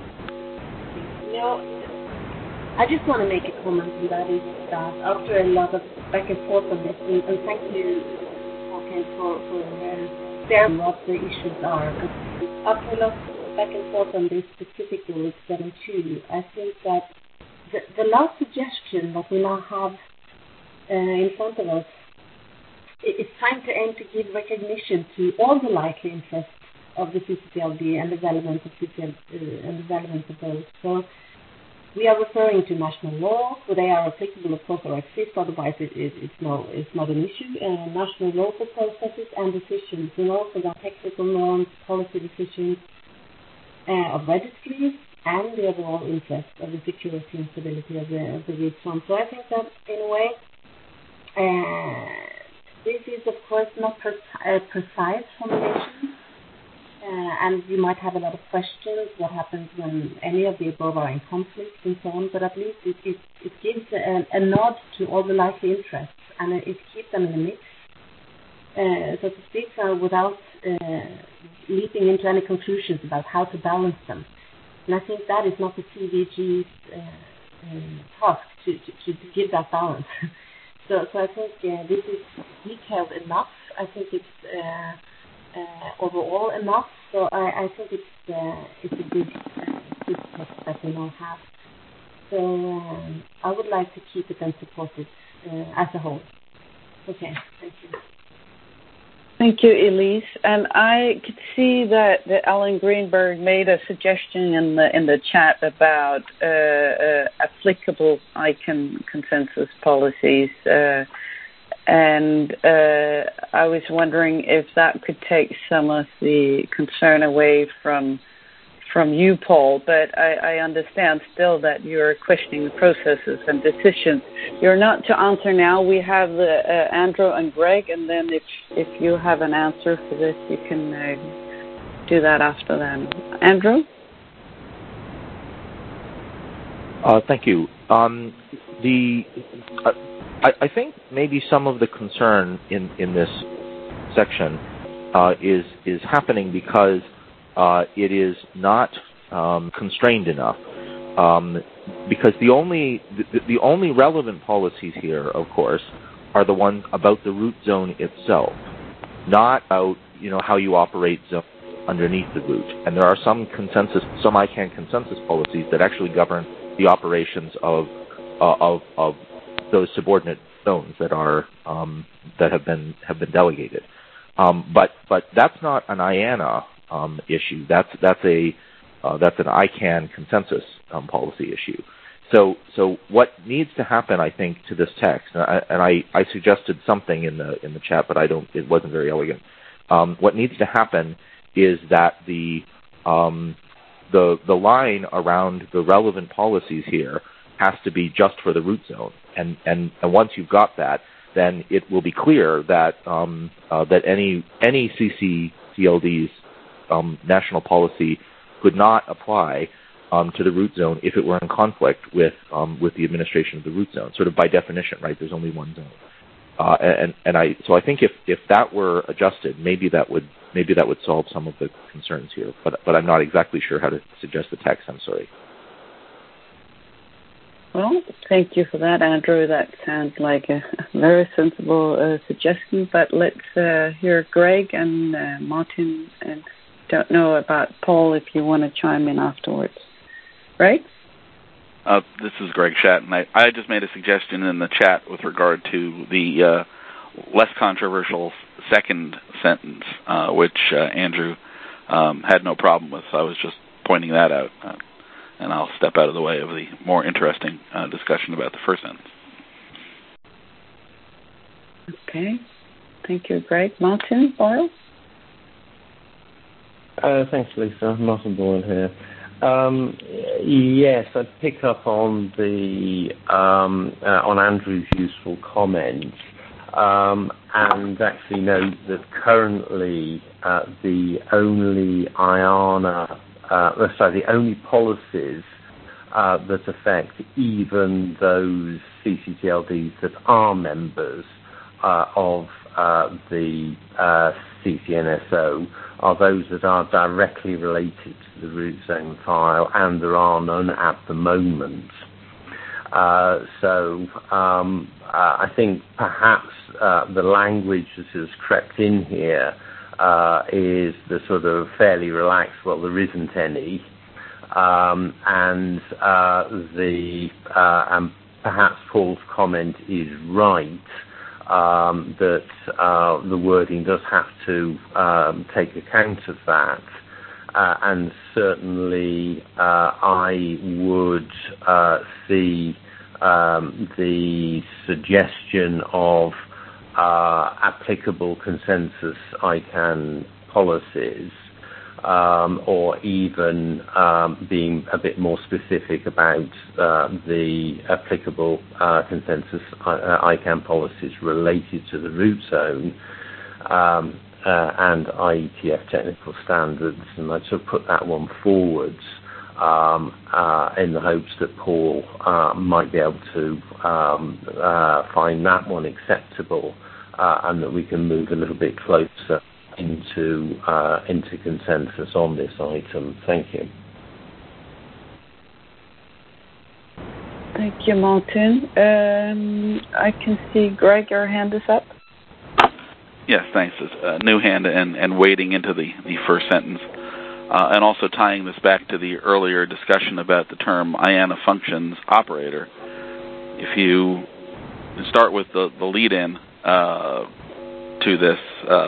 You know, I just want to make a comment, and that is that after a lot of back and forth on this, and, and thank you, okay, for, for uh, sharing what the issues are. After a lot of back and forth on this specific rule seven two, I think that the, the last suggestion that we now have uh, in front of us, it, it's time to aim to give recognition to all the likely interests of the C C P L D and the relevance of C C L, uh, and the relevance of those. So we are referring to national laws, where they are applicable, of course, or exist. Otherwise, it, it, it's no, it's not an issue. Uh, national local processes and decisions, and also the technical norms, policy decisions uh, of registries, and the overall interest of the security and stability of the, of the root zone. So I think that, in a way, uh, this is, of course, not pre- uh, precise formulation. Uh, and you might have a lot of questions, what happens when any of the above are in conflict and so on, but at least it, it, it gives a, a nod to all the likely interests, and it, it keeps them in a mix, uh, so to speak, uh, without uh, leaping into any conclusions about how to balance them. And I think that is not the C V G's uh, um, task to, to, to, to give that balance. so, so I think uh, this is detailed enough. I think it's uh, Uh, overall enough, so I, I think it's uh, it's a good uh, good text that we now have. So um, I would like to keep it and support it uh, as a whole. Okay, thank you.
Thank you, Elise. And I could see that, that Alan Greenberg made a suggestion in the in the chat about uh, uh, applicable I CANN consensus policies. Uh, And uh, I was wondering if that could take some of the concern away from from you, Paul. But I, I understand still that you're questioning the processes and decisions. You're not to answer now. We have the, uh, Andrew and Greg, and then if if you have an answer for this, you can uh, do that after then. Andrew?
Uh, thank you. Um, the uh, I, I think maybe some of the concern in, in this section uh, is is happening because uh, it is not um, constrained enough. Um, because the only the, the only relevant policies here, of course, are the ones about the root zone itself, not about you know how you operate zone underneath the root. And there are some consensus, some I CANN consensus policies that actually govern the operations of uh, of of those subordinate zones that are um, that have been have been delegated. Um, but but that's not an I A N A um, issue. That's that's a uh, that's an I CANN consensus um, policy issue. So so what needs to happen, I think, to this text, and I, and I, I suggested something in the in the chat, but I don't. It wasn't very elegant. Um, what needs to happen is that the um, the the line around the relevant policies here has to be just for the root zone, and and, and once you've got that, then it will be clear that um, uh, that any any C C C L D's um, national policy could not apply um, to the root zone if it were in conflict with um, with the administration of the root zone. Sort of by definition, right? There's only one zone, uh, and and I so I think if, if that were adjusted, maybe that would maybe that would solve some of the concerns here. But but I'm not exactly sure how to suggest the text. I'm sorry.
Well, thank you for that, Andrew. That sounds like a very sensible uh, suggestion. But let's uh, hear Greg and uh, Martin. And don't know about Paul if you want to chime in afterwards. Right?
Uh, this is Greg Shatton. I, I just made a suggestion in the chat with regard to the uh, less controversial second sentence, uh, which uh, Andrew um, had no problem with. So I was just pointing that out. Uh, and I'll step out of the way of the more interesting uh, discussion about the first sentence.
Okay. Thank you, Greg. Martin Boyle?
Uh, thanks, Lisa. Martin Boyle here. Um, yes, I'd pick up on the um, uh, on Andrew's useful comments, um, and actually note that currently uh, the only I A N A, uh, sorry, the only policies uh, that affect even those C C T L Ds that are members uh, of uh, the uh, C C N S O are those that are directly related to the root zone file, and there are none at the moment. Uh, so um, uh, I think perhaps uh, the language that has crept in here uh, is the sort of fairly relaxed, well, there isn't any, um, and uh, the uh, and perhaps Paul's comment is right. Um, that uh, the wording does have to um, take account of that, uh, and certainly uh, I would uh, see um, the suggestion of uh, applicable consensus I CAN policies, um, or even um, being a bit more specific about uh, the applicable uh, consensus uh, I CAN policies related to the root zone um, uh, and I E T F technical standards, and I'd sort of put that one forwards um, uh, in the hopes that Paul uh, might be able to um, uh, find that one acceptable, uh, and that we can move a little bit closer into uh, into consensus on this item. Thank you.
Thank you, Martin. Um, I can see Greg, your hand is up.
Yes, thanks. A new hand and, and wading into the, the first sentence. Uh, and also tying this back to the earlier discussion about the term I A N A functions operator. If you start with the, the lead-in uh, to this, uh,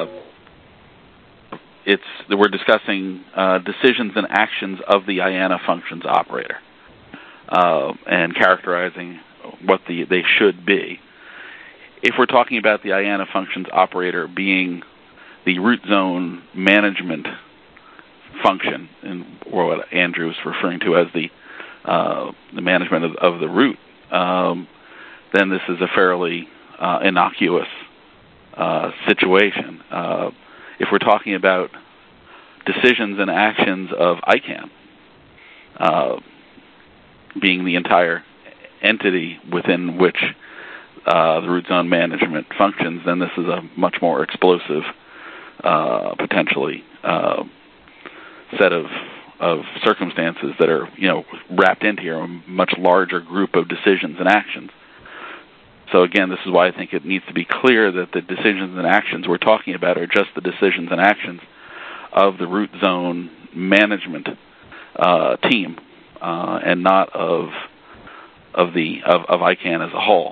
it's we're discussing uh, decisions and actions of the I A N A functions operator uh, and characterizing what the they should be. If we're talking about the I A N A functions operator being the root zone management function, and or what Andrew is referring to as the uh, the management of, of the root, um, then this is a fairly uh, innocuous uh, situation. Uh, if we're talking about decisions and actions of I CAN uh, being the entire entity within which uh, the root zone management functions, then this is a much more explosive, uh, potentially, uh, set of of circumstances that are, you know, wrapped into here, a much larger group of decisions and actions. So again, this is why I think it needs to be clear that the decisions and actions we're talking about are just the decisions and actions of the root zone management uh, team, uh, and not of of the of, of I CAN as a whole.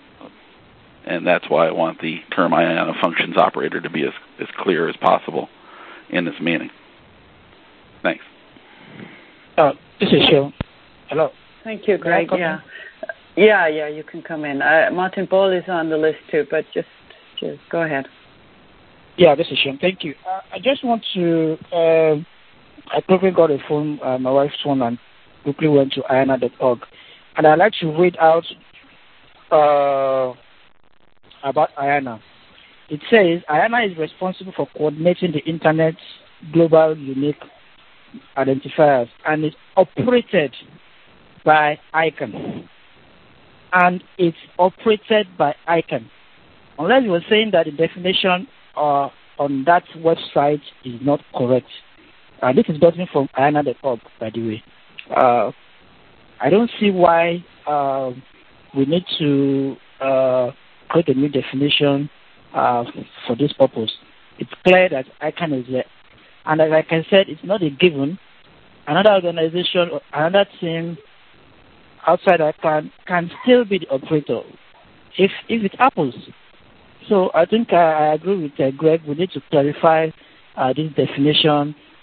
And that's why I want the term I A N A functions operator to be as, as clear as possible in this meaning. Thanks.
Uh, this is Sean. Hello.
Thank you, Greg. Yeah. Yeah, yeah, you can come in. Uh, Martin Paul is on the list too, but just, just go ahead.
Yeah, this is Sean. Thank you. Uh, I just want to, uh, I quickly got a phone, uh, my wife's phone, and quickly went to I A N A dot org. And I'd like to read out uh, about I A N A. It says, I A N A is responsible for coordinating the Internet's global unique identifiers and is operated by I CAN. And it's operated by I CAN. Unless you were saying that the definition uh, on that website is not correct. Uh, this is gotten from I A N A dot org, by the way. Uh, I don't see why uh, we need to uh, create a new definition uh, for this purpose. It's clear that I CAN is there. And like I said, it's not a given. Another organization or another team outside I CAN can still be the operator if if it happens. So I think I, I agree with uh, Greg. We need to clarify uh, this definition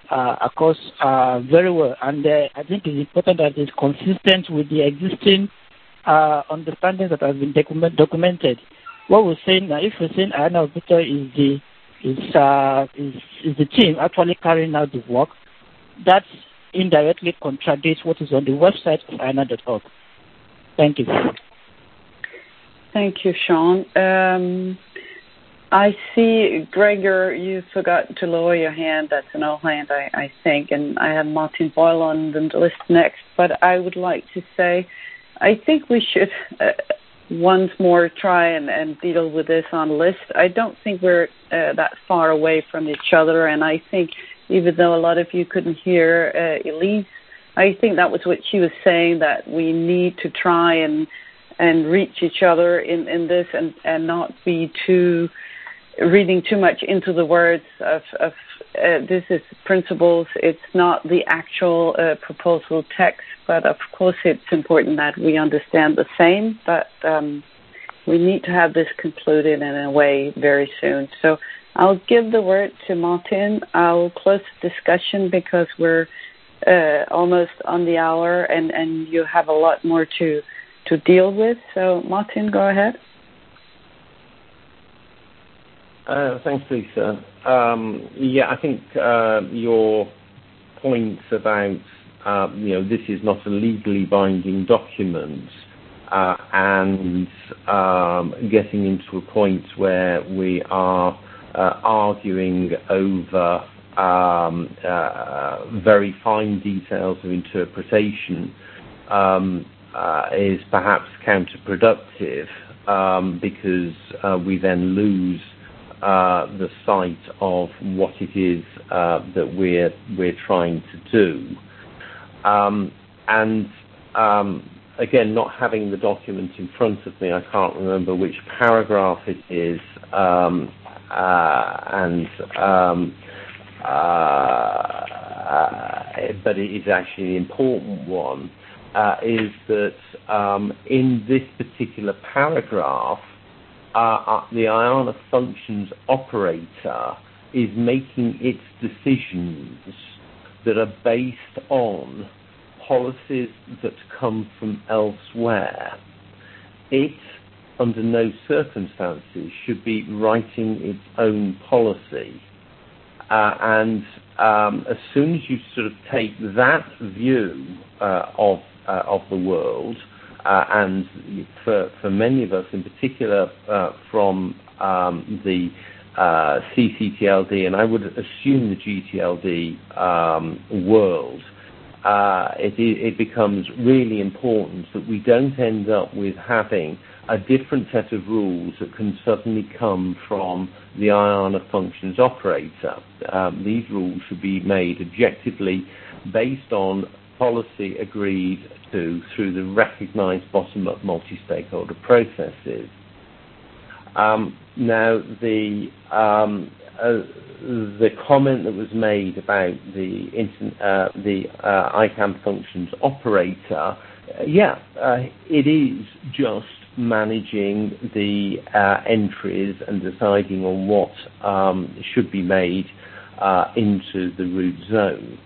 uh, across uh, very well. And uh, I think it's important that it's consistent with the existing uh, understanding that has been document- documented. What we're saying now, if we're saying IANA Orbiter is the is, uh, is is the team actually carrying out the work, that indirectly contradicts what is on the website of I A N A dot org. Thank you.
Thank you, Sean. Um, I see, Gregor, you forgot to lower your hand. That's an old hand, I, I think. And I have Martin Boyle on the list next. But I would like to say, I think we should uh, once more try and, and deal with this on list. I don't think we're uh, that far away from each other. And I think, even though a lot of you couldn't hear uh, Elise, I think that was what she was saying, that we need to try and and reach each other in, in this and, and not be too reading too much into the words of, of uh, this is principles. It's not the actual uh, proposal text, but of course it's important that we understand the same, but um, we need to have this concluded in a way very soon. So I'll give the word to Martin. I'll close the discussion because we're uh, almost on the hour and, and you have a lot more to to deal with. So, Martin, go ahead.
Uh, thanks, Lisa. Um, yeah, I think uh, your points about, uh, you know, this is not a legally binding document uh, and um, getting into a point where we are uh, arguing over um, uh, very fine details of interpretation um, Uh, is perhaps counterproductive um, because uh, we then lose uh, the sight of what it is uh, that we're we're trying to do. Um, and um, again, not having the document in front of me, I can't remember which paragraph it is, um, uh, and um, uh, but it is actually an important one. Uh, is that um, in this particular paragraph, uh, uh, the IANA functions operator is making its decisions that are based on policies that come from elsewhere. It, under no circumstances, should be writing its own policy. Uh, and um, as soon as you sort of take that view uh, of Uh, of the world, uh, and for, for many of us in particular uh, from um, the uh, C C T L D, and I would assume the G T L D um, world, uh, it, it becomes really important that we don't end up with having a different set of rules that can suddenly come from the IANA functions operator. Um, these rules should be made objectively based on policy agreed to through the recognized bottom-up multi-stakeholder processes. Um, now, the um, uh, the comment that was made about the uh, the uh, I CAM functions operator, uh, yeah, uh, it is just managing the uh, entries and deciding on what um, should be made uh, into the root zone.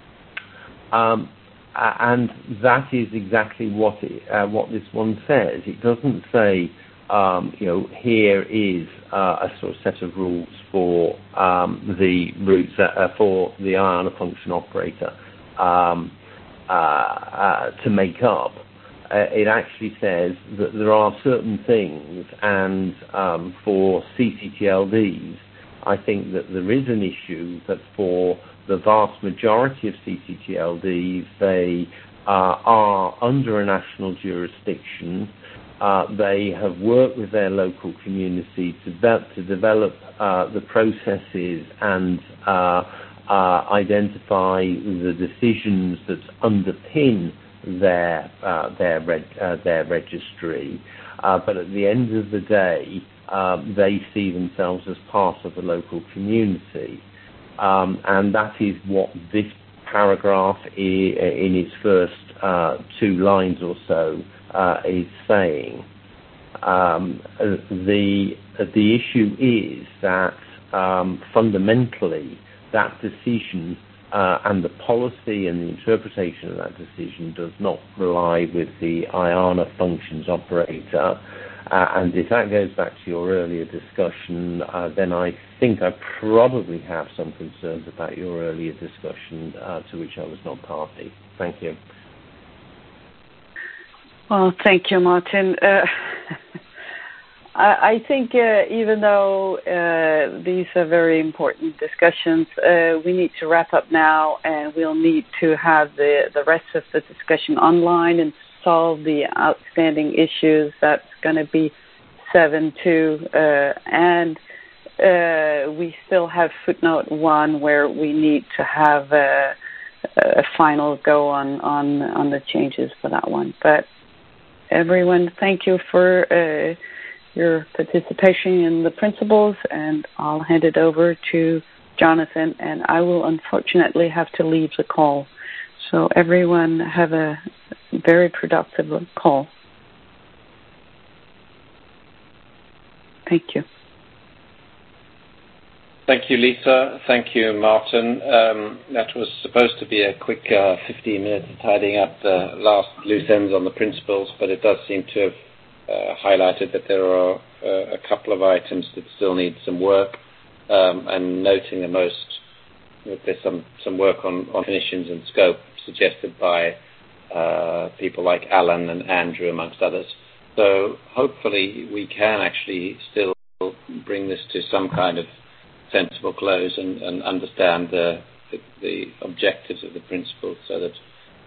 Um, And that is exactly what it, uh, what this one says. It doesn't say, um, you know, here is uh, a sort of set of rules for um, the routes uh, for the IANA function operator um, uh, uh, to make up. Uh, it actually says that there are certain things, and um, for C C T L Ds, I think that there is an issue that for the vast majority of C C T L Ds, they uh, are under a national jurisdiction. Uh, they have worked with their local community to, be- to develop uh, the processes and uh, uh, identify the decisions that underpin their uh, their reg- uh, their registry. Uh, but at the end of the day, uh, they see themselves as part of the local community. Um, and that is what this paragraph I- in its first uh, two lines or so uh, is saying. Um, the the issue is that um, fundamentally that decision uh, and the policy and the interpretation of that decision does not lie with the IANA functions operator. Uh, and if that goes back to your earlier discussion, uh, then I think I probably have some concerns about your earlier discussion uh, to which I was not party. Thank you.
Well, thank you, Martin. Uh, I, I think uh, even though uh, these are very important discussions, uh, we need to wrap up now, and we'll need to have the, the rest of the discussion online and solve the outstanding issues. That's going to be seven two, uh, and uh, we still have footnote one where we need to have a, a final go on, on, on the changes for that one. But everyone, thank you for uh, your participation in the principles, and I'll hand it over to Jonathan, and I will unfortunately have to leave the call. So everyone have a very productive call. Thank you.
Thank you, Lisa. Thank you, Martin. Um, that was supposed to be a quick uh, fifteen minutes tidying up the last loose ends on the principles, but it does seem to have uh, highlighted that there are uh, a couple of items that still need some work, um, and noting the most, that there's some, some work on, on definitions and scope suggested by uh, people like Alan and Andrew, amongst others. So hopefully we can actually still bring this to some kind of sensible close and, and understand the, the, the objectives of the principles, so that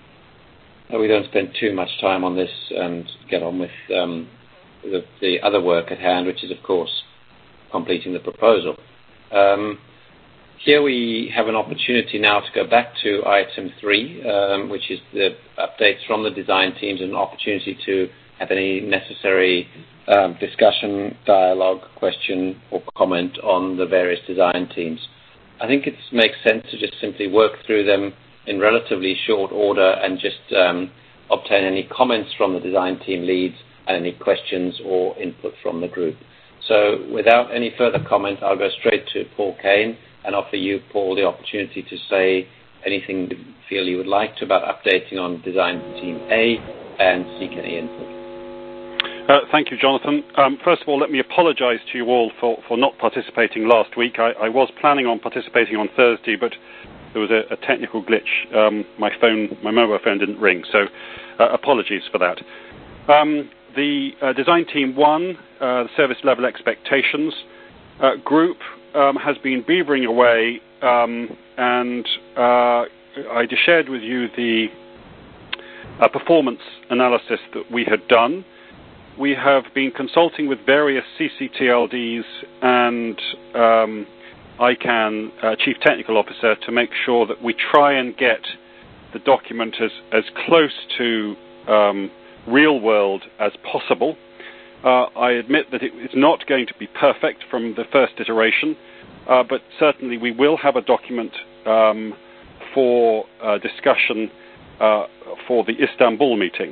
we don't spend too much time on this and get on with um, the, the other work at hand, which is, of course, completing the proposal. Um, Here we have an opportunity now to go back to item three, um, which is the updates from the design teams, and an opportunity to have any necessary um, discussion, dialogue, question, or comment on the various design teams. I think it makes sense to just simply work through them in relatively short order and just um, obtain any comments from the design team leads and any questions or input from the group. So without any further comment, I'll go straight to Paul Kane and offer you, Paul, the opportunity to say anything you feel you would like to about updating on Design Team A and seek any input.
Uh, thank you, Jonathan. Um, first of all, let me apologize to you all for, for not participating last week. I, I was planning on participating on Thursday, but there was a, a technical glitch. Um, my phone, my mobile phone didn't ring, so uh, apologies for that. Um, the uh, Design Team one, uh, the Service Level Expectations uh, group, Um, has been beavering away, um, and uh, I just shared with you the uh, performance analysis that we had done. We have been consulting with various C C T L Ds and um, I CANN uh, Chief Technical Officer to make sure that we try and get the document as, as close to um, real world as possible. Uh, I admit that it is not going to be perfect from the first iteration, uh, but certainly we will have a document um, for uh, discussion uh, for the Istanbul meeting.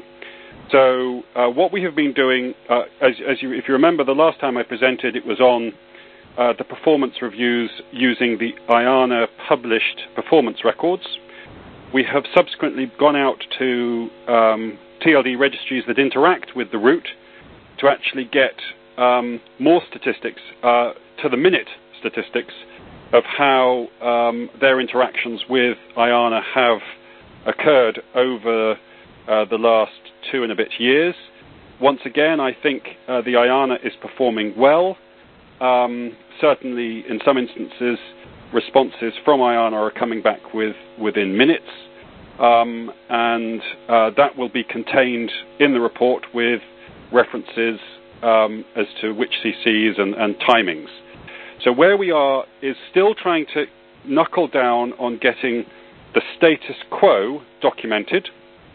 So uh, what we have been doing, uh, as, as you, if you remember, the last time I presented, it was on uh, the performance reviews using the IANA published performance records. We have subsequently gone out to um, T L D registries that interact with the route to actually get um, more statistics, uh, to the minute statistics, of how um, their interactions with IANA have occurred over uh, the last two and a bit years. Once again, I think uh, the IANA is performing well. Um, certainly, in some instances, responses from IANA are coming back with within minutes, um, and uh, that will be contained in the report with references um, as to which C Cs and, and timings. So where we are is still trying to knuckle down on getting the status quo documented.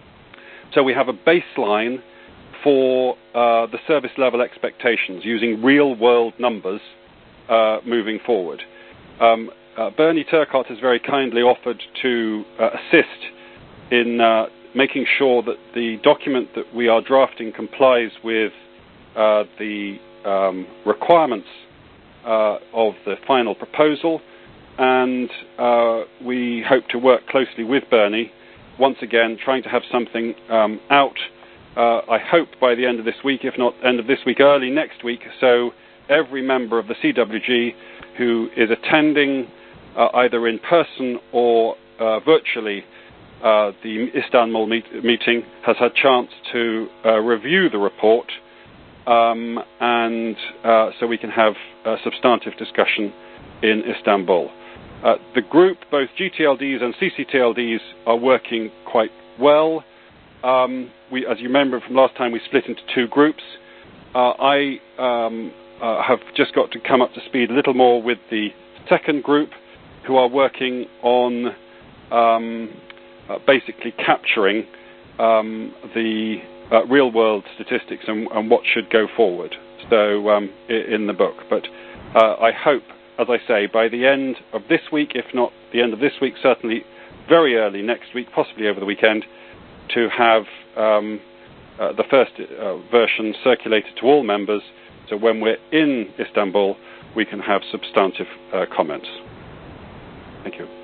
So we have a baseline for uh, the service level expectations using real world numbers uh, moving forward. Um, uh, Bernie Turcott has very kindly offered to uh, assist in uh, making sure that the document that we are drafting complies with uh, the um, requirements uh, of the final proposal. and uh, we hope to work closely with Bernie, once again, trying to have something um, out, uh, I hope, by the end of this week, if not end of this week, early next week, so every member of the C W G who is attending uh, either in person or uh, virtually uh, the Istanbul meet- meeting has had chance to uh, review the report, um, and uh, so we can have a substantive discussion in Istanbul. Uh, the group, both G T L Ds and C C T L Ds, are working quite well. Um, we, as you remember from last time, we split into two groups. Uh, I um, uh, have just got to come up to speed a little more with the second group, who are working on um, uh, basically capturing um, the uh, real-world statistics and, and what should go forward. So um, in the book, but uh, I hope, as I say, by the end of this week, if not the end of this week, certainly very early next week, possibly over the weekend, to have um, uh, the first uh, version circulated to all members, so when we're in Istanbul, we can have substantive uh, comments. Thank you.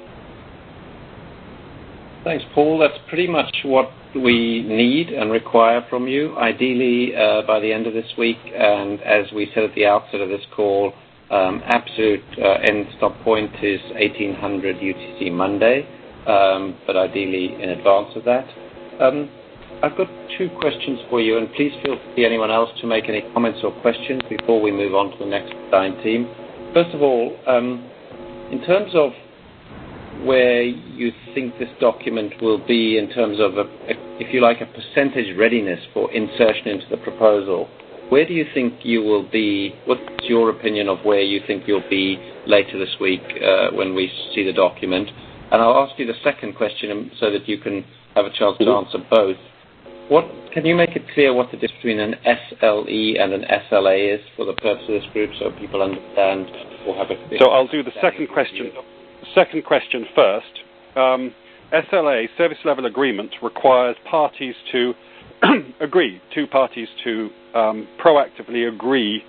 Thanks, Paul. That's pretty much what we need and require from you, ideally uh, by the end of this week, and as we said at the outset of this call, Um, absolute uh, end stop point is eighteen hundred U T C Monday, um, but ideally in advance of that. Um, I've got two questions for you, and please feel free, anyone else, to make any comments or questions before we move on to the next design team. First of all, um, in terms of where you think this document will be in terms of, a, a, if you like, a percentage readiness for insertion into the proposal, where do you think you will be? What's your opinion of where you think you'll be later this week uh, when we see the document? And I'll ask you the second question so that you can have a chance to answer both. What can you make it clear what the difference between an S L E and an S L A is for the purpose of this group, so people understand or have a?
So I'll do the second question. Second question first. Um, S L A, service level agreement, requires parties to agree, two parties to um, proactively agree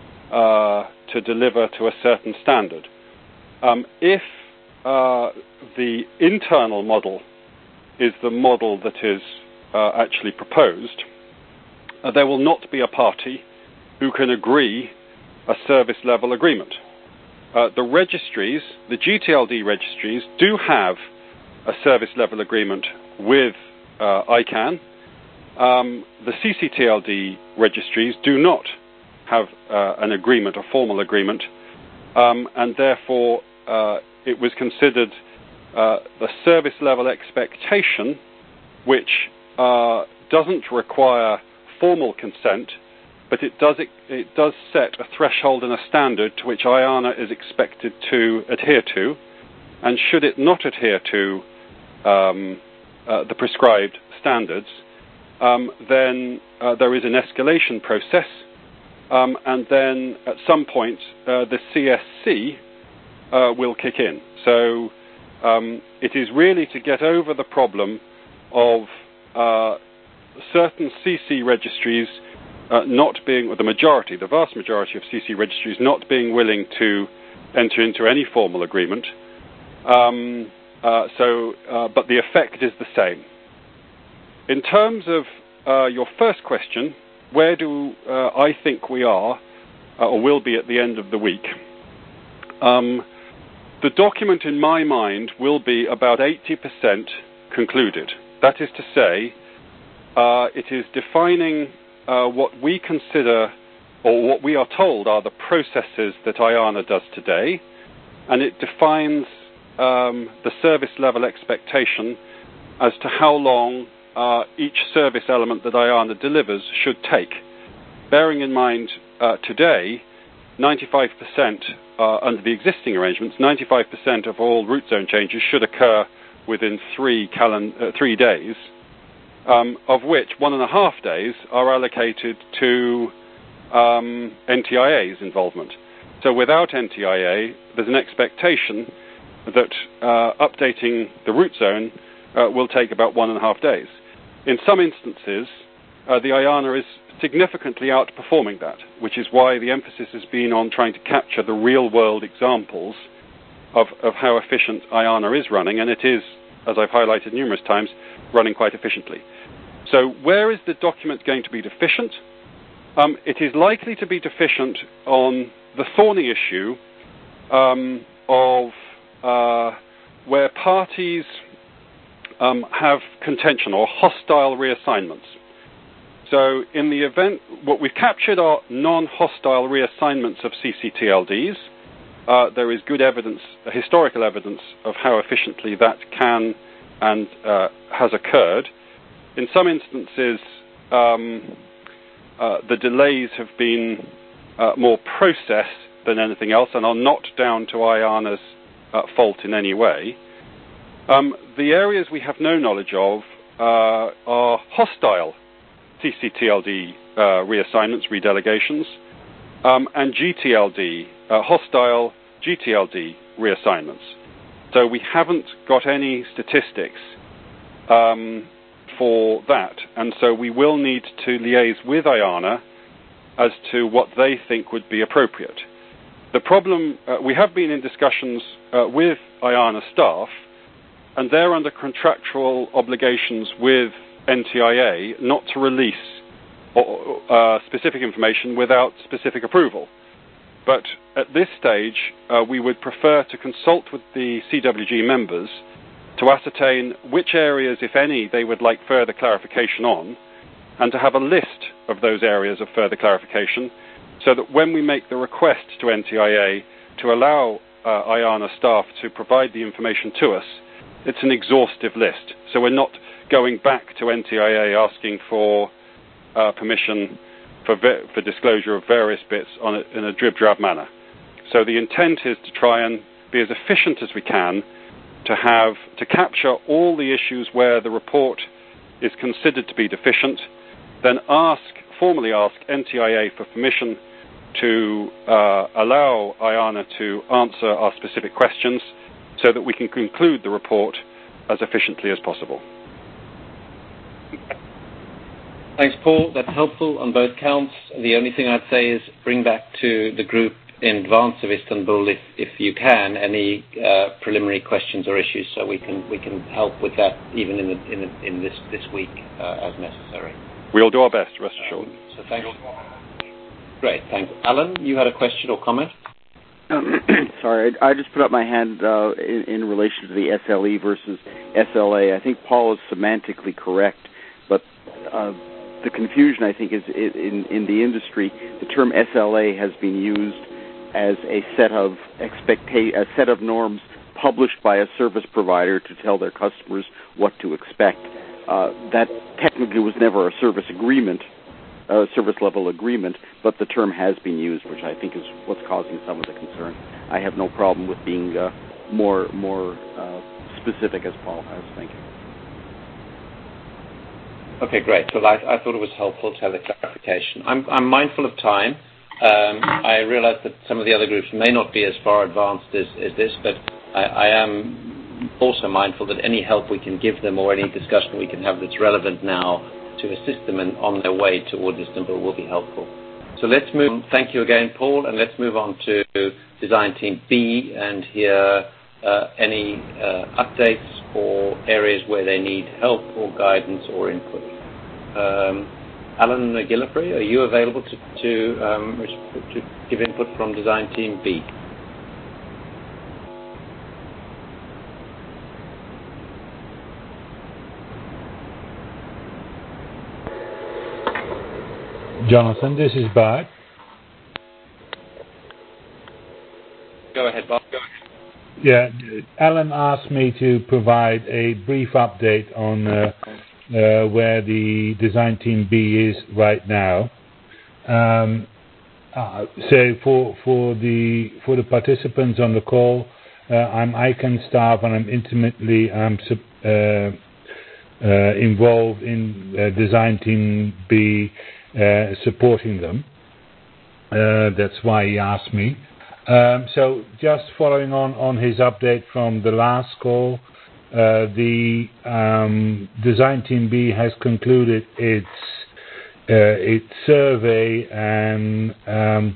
uh, to deliver to a certain standard. Um, if uh, the internal model is the model that is uh, actually proposed, uh, there will not be a party who can agree a service level agreement. Uh, the registries, the G T L D registries, do have a service level agreement with uh, I CANN. Um, the C C T L D registries do not have uh, an agreement, a formal agreement, um, and therefore uh, it was considered uh, the service level expectation, which uh, doesn't require formal consent, but it does it, it does set a threshold and a standard to which IANA is expected to adhere to, and should it not adhere to um, uh, the prescribed standards, Um, then uh, there is an escalation process, um, and then at some point uh, the C S C uh, will kick in. So um, it is really to get over the problem of uh, certain C C registries uh, not being, or the majority, the vast majority of C C registries not being willing to enter into any formal agreement. Um, uh, so, uh, but the effect is the same. In terms of uh, your first question, where do uh, I think we are, uh, or will be at the end of the week? Um, the document, in my mind, will be about eighty percent concluded. That is to say, uh, it is defining uh, what we consider, or what we are told are the processes that IANA does today, and it defines um, the service level expectation as to how long Uh, each service element that IANA delivers should take. Bearing in mind uh, today, ninety-five percent uh, under the existing arrangements, ninety-five percent of all root zone changes should occur within three, calen- uh, three days, um, of which one and a half days are allocated to um, N T I A's involvement. So without N T I A, there's an expectation that uh, updating the root zone uh, will take about one and a half days. In some instances, uh, the IANA is significantly outperforming that, which is why the emphasis has been on trying to capture the real-world examples of, of how efficient IANA is running, and it is, as I've highlighted numerous times, running quite efficiently. So where is the document going to be deficient? Um, it is likely to be deficient on the thorny issue um, of uh, where parties um, have contention or hostile reassignments. So in the event, what we've captured are non-hostile reassignments of C C T L Ds. Uh, there is good evidence, uh, historical evidence of how efficiently that can and uh, has occurred. In some instances, um, uh, the delays have been uh, more process than anything else and are not down to IANA's uh, fault in any way. Um, the areas we have no knowledge of uh, are hostile C C T L D uh, reassignments, redelegations, um, and G T L D, uh, hostile G T L D reassignments. So we haven't got any statistics um, for that, and so we will need to liaise with IANA as to what they think would be appropriate. The problem, uh, we have been in discussions uh, with IANA staff, and they're under contractual obligations with N T I A not to release uh, specific information without specific approval. But at this stage, uh, we would prefer to consult with the C W G members to ascertain which areas, if any, they would like further clarification on, and to have a list of those areas of further clarification so that when we make the request to N T I A to allow uh, IANA staff to provide the information to us, it's an exhaustive list. So we're not going back to N T I A asking for uh, permission for, ve- for disclosure of various bits on a, in a drib-drab manner. So the intent is to try and be as efficient as we can to have to capture all the issues where the report is considered to be deficient, then ask formally ask N T I A for permission to uh, allow IANA to answer our specific questions so that we can conclude the report as efficiently as possible.
Thanks, Paul. That's helpful on both counts. The only thing I'd say is bring back to the group in advance of Istanbul, if, if you can, any uh, preliminary questions or issues, so we can we can help with that even in the, in, the, in this this week uh, as necessary.
We'll do our best, rest assured.
Um, so thanks. Great, thanks. Alan, you had a question or comment?
Um, sorry, I, I just put up my hand uh, in, in relation to the S L E versus S L A. I think Paul is semantically correct, but uh, the confusion, I think, is in, in the industry. The term S L A has been used as a set of expecta- a set of norms published by a service provider to tell their customers what to expect. Uh, that technically was never a service agreement, a service level agreement, but the term has been used, which I think is what's causing some of the concern. I have no problem with being uh, more more uh, specific as Paul has. Thank you.
Okay, great. Well, I, I thought it was helpful to have the clarification. I'm, I'm mindful of time. Um, I realize that some of the other groups may not be as far advanced as, as this, but I, I am also mindful that any help we can give them or any discussion we can have that's relevant now to assist them in, on their way towards Istanbul will be helpful. So let's move. Thank you again, Paul, and let's move on to Design Team B and hear uh, any uh, updates or areas where they need help or guidance or input. Um, Alan Gillespie, are you available to to, um, to give input from Design Team B?
Jonathan, this is Bart.
Go ahead, Bob. Go ahead.
Yeah, Alan asked me to provide a brief update on uh, uh, where the Design Team B is right now. Um, uh, so for for the for the participants on the call, uh, I'm I C A N staff and I'm intimately um, uh, uh, involved in uh, Design Team B. Uh, supporting them. Uh, that's why he asked me. Um, so just following on, on his update from the last call, uh, the um, Design Team B has concluded its uh, its survey and um,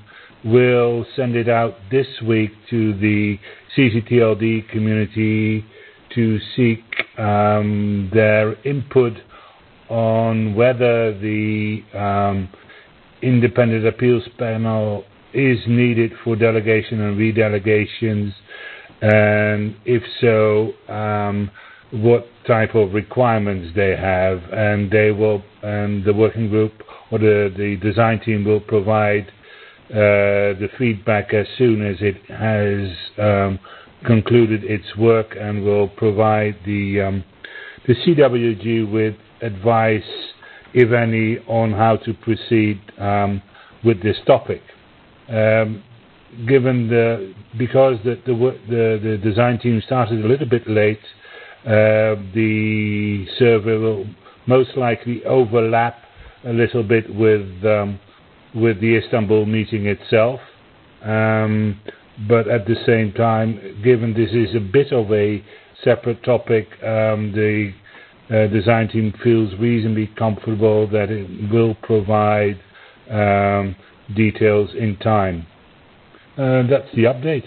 will send it out this week to the C C T L D community to seek um, their input on whether the um, independent appeals panel is needed for delegation and redelegations, and if so, um, what type of requirements they have, and they will, and the working group or the, the design team will provide uh, the feedback as soon as it has um, concluded its work, and will provide the um, the C W G with advice, if any, on how to proceed um, with this topic. Um, given the because the the, the the design team started a little bit late, uh, the survey will most likely overlap a little bit with um, with the Istanbul meeting itself. Um, but at the same time, given this is a bit of a separate topic, um, the uh, design team feels reasonably comfortable that it will provide um, details in time. Uh, that's the update.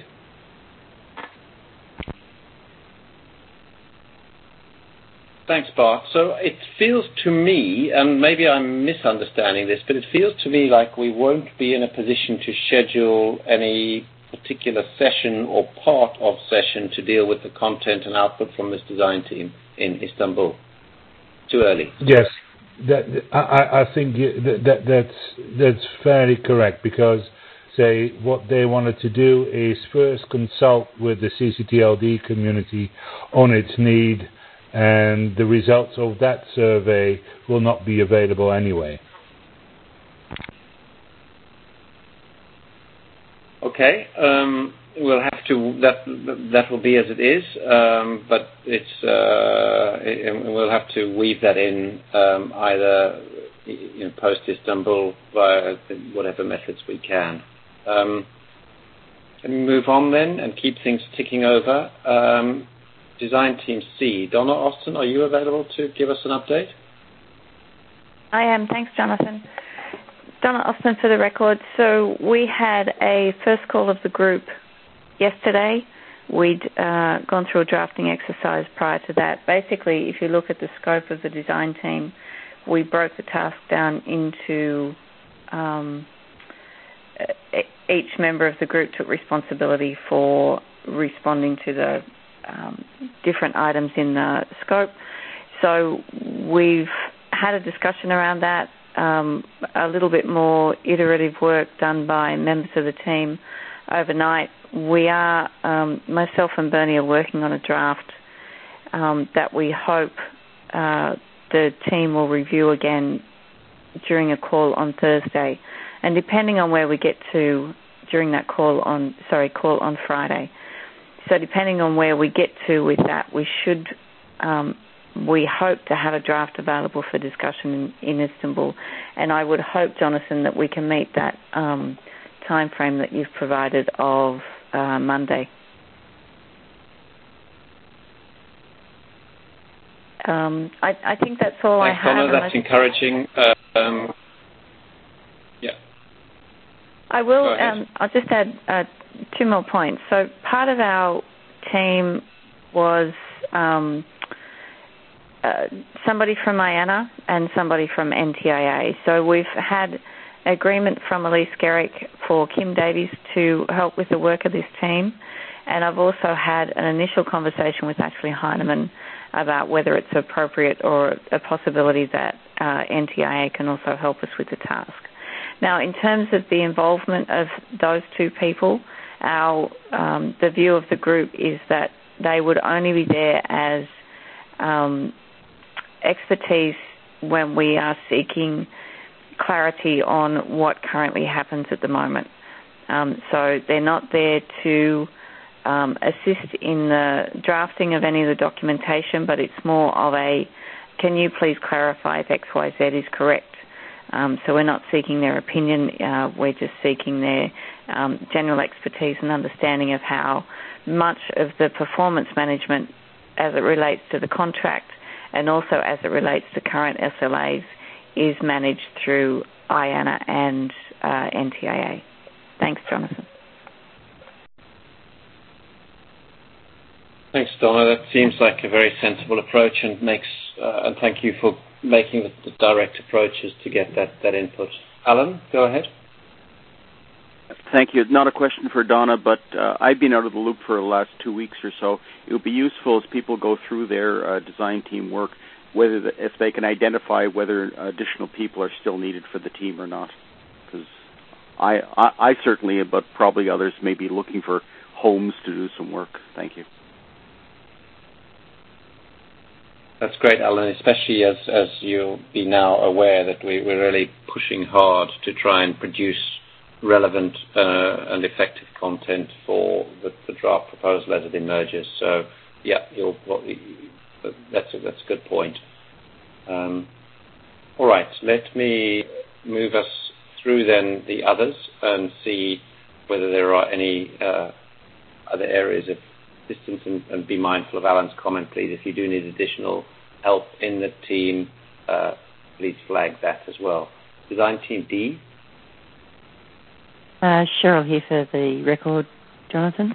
Thanks, Bart. So it feels to me, and maybe I'm misunderstanding this, but it feels to me like we won't be in a position to schedule any particular session or part of session to deal with the content and output from this design team in Istanbul. Too early.
Yes, that, I, I think that, that that's that's fairly correct, because say what they wanted to do is first consult with the C C T L D community on its need, and the results of that survey will not be available anyway.
Okay, um, we'll have to. That that will be as it is, um, but it's uh, it, we'll have to weave that in um, either you know, post Istanbul via whatever methods we can. Um, can we move on then and keep things ticking over? Um, Design Team C, Donna Austin, are you available to give us an update?
I am. Thanks, Jonathan. Donna Austin for the record. So we had a first call of the group yesterday. We'd uh, gone through a drafting exercise prior to that. Basically, if you look at the scope of the design team, we broke the task down into um, each member of the group took responsibility for responding to the um, different items in the scope. So we've had a discussion around that. Um, a little bit more iterative work done by members of the team overnight. We are, um, myself and Bernie are working on a draft um, that we hope uh, the team will review again during a call on Thursday. And depending on where we get to during that call on, sorry, call on Friday. So depending on where we get to with that, we should um, we hope to have a draft available for discussion in, in Istanbul, and I would hope, Jonathan, that we can meet that um, time frame that you've provided of uh, Monday. Um, I, I think that's all
Thanks,
I have.
Donna. That's encouraging. Uh, um, yeah.
I will. Um, I'll just add uh, two more points. So part of our team was. Um, Uh, somebody from I A N A and somebody from N T I A. So we've had agreement from Elise Garrick for Kim Davies to help with the work of this team, and I've also had an initial conversation with Ashley Heinemann about whether it's appropriate or a possibility that uh, N T I A can also help us with the task. Now, in terms of the involvement of those two people, our um, the view of the group is that they would only be there as um, expertise when we are seeking clarity on what currently happens at the moment. Um, so they're not there to um, assist in the drafting of any of the documentation, but it's more of a, can you please clarify if X Y Z is correct? Um, so we're not seeking their opinion, uh, we're just seeking their um, general expertise and understanding of how much of the performance management as it relates to the contract and also as it relates to current S L As is managed through I A N A and uh, N T I A.
Thanks, Jonathan.
Thanks, Donna. That seems like a very sensible approach, and makes. Uh, and thank you for making the, the direct approaches to get that, that input. Alan, go ahead.
Thank you. Not a question for Donna, but uh, I've been out of the loop for the last two weeks or so. It would be useful as people go through their uh, design team work, whether the, if they can identify whether additional people are still needed for the team or not. Because I, I, I certainly, but probably others, may be looking for homes to do some work. Thank you.
That's great, Alan, especially as, as you'll be now aware that we, we're really pushing hard to try and produce relevant uh, and effective content for the, the draft proposal as it emerges. So, yeah, you'll, that's, a, that's a good point. Um, all right, let me move us through then the others and see whether there are any uh, other areas of distance, and, and be mindful of Alan's comment, please. If you do need additional help in the team, uh, please flag that as well. Design Team D.
Uh, Cheryl here for the record, Jonathan.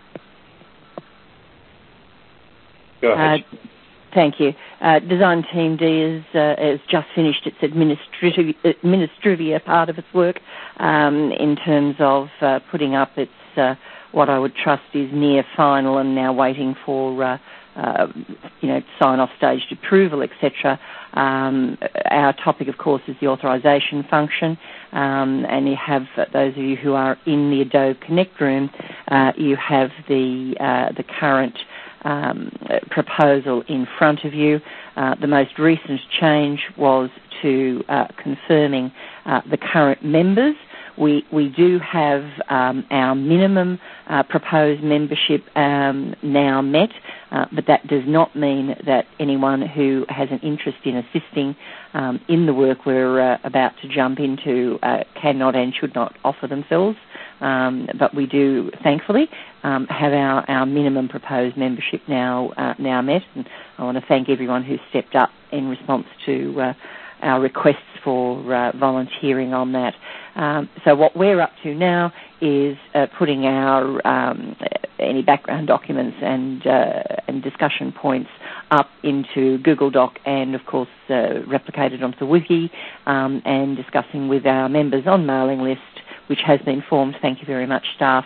Go ahead.
Uh, thank you. Uh, Design Team D is, uh, has just finished its administrative, administrivia part of its work um, in terms of uh, putting up its uh, what I would trust is near final and now waiting for uh, uh, you know sign-off staged approval, et cetera. Um, our topic, of course, is the authorization function, um, and you have uh, those of you who are in the Adobe Connect room, uh, you have the uh, the current um, proposal in front of you. Uh, the most recent change was to uh, confirming uh, the current members. We we do have um, our minimum uh, proposed membership um, now met, uh, but that does not mean that anyone who has an interest in assisting um, in the work we're uh, about to jump into uh, cannot and should not offer themselves. Um, but we do, thankfully, um, have our, our minimum proposed membership now uh, now met, and I want to thank everyone who stepped up in response to uh, our requests for uh, volunteering on that. Um, so what we're up to now is uh, putting our um, any background documents and uh, and discussion points up into Google Doc and, of course, uh, replicated onto the wiki, um, and discussing with our members on mailing list, which has been formed, thank you very much, staff,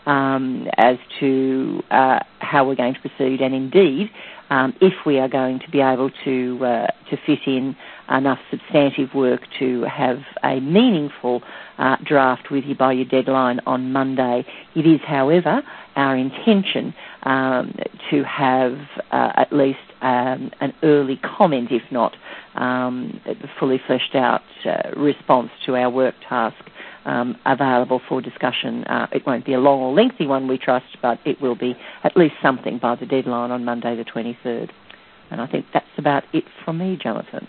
um, as to uh, how we're going to proceed, and indeed, um, if we are going to be able to uh, to fit in enough substantive work to have a meaningful uh, draft with you by your deadline on Monday. It is, however, our intention um, to have uh, at least um, an early comment, if not um, a fully fleshed out uh, response to our work task um, available for discussion. Uh, it won't be a long or lengthy one, we trust, but it will be at least something by the deadline on Monday the twenty-third. And I think that's about it from me, Jonathan.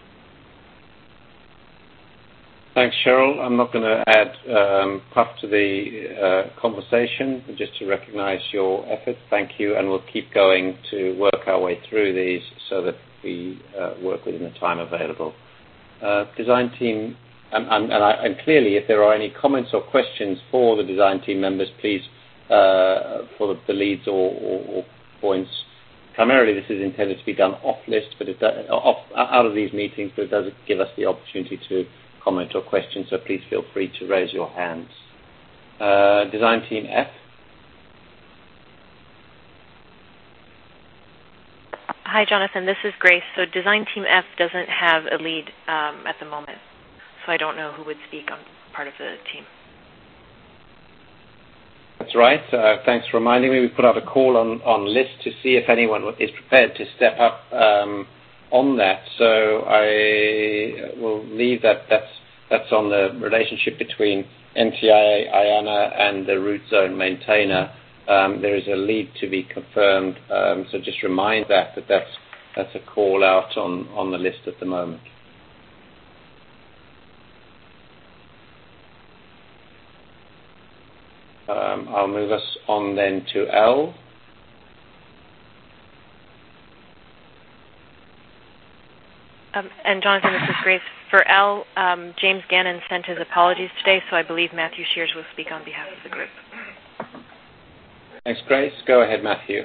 Thanks, Cheryl. I'm not going to add um, puff to the uh, conversation, but just to recognize your efforts. Thank you, and we'll keep going to work our way through these so that we uh, work within the time available. Uh, design team, and, and, and, I, and clearly, if there are any comments or questions for the design team members, please, uh, for the, the leads or, or, or points. Primarily, this is intended to be done off-list, but it does, off, out of these meetings, but it does give us the opportunity to comment or question, so please feel free to raise your hands. Uh, Design Team F.
Hi, Jonathan. This is Grace. So Design Team F doesn't have a lead um, at the moment, so I don't know who would speak on part of the team.
That's right. Uh, thanks for reminding me. We put out a call on, on list to see if anyone is prepared to step up um, on that. So I will leave that. That's that's on the relationship between N T I A, I A N A, and the root zone maintainer. Um, there is a lead to be confirmed. Um, so just remind that that that's that's a call out on on the list at the moment. Um, I'll move us on then to L.
Um, and Jonathan, this is Grace. For L, um, James Gannon sent his apologies today, so I believe Matthew Shears will speak on behalf of the group.
Thanks, Grace. Go ahead, Matthew.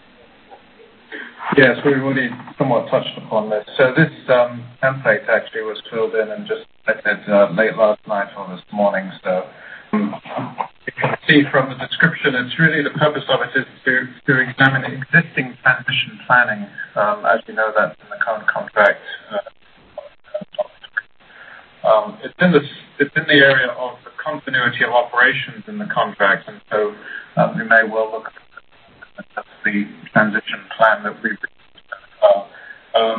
Yes, we've already somewhat touched upon this. So this um, template actually was filled in and just edited uh, late last night or this morning. So um, you can see from the description, it's really the purpose of it is to, to examine existing transition planning. Um, as you know, that's in the current contract. Uh, um, it's in the it's in the area of the continuity of operations in the contract, and so um, we may well look at That's the transition plan that we've uh, um,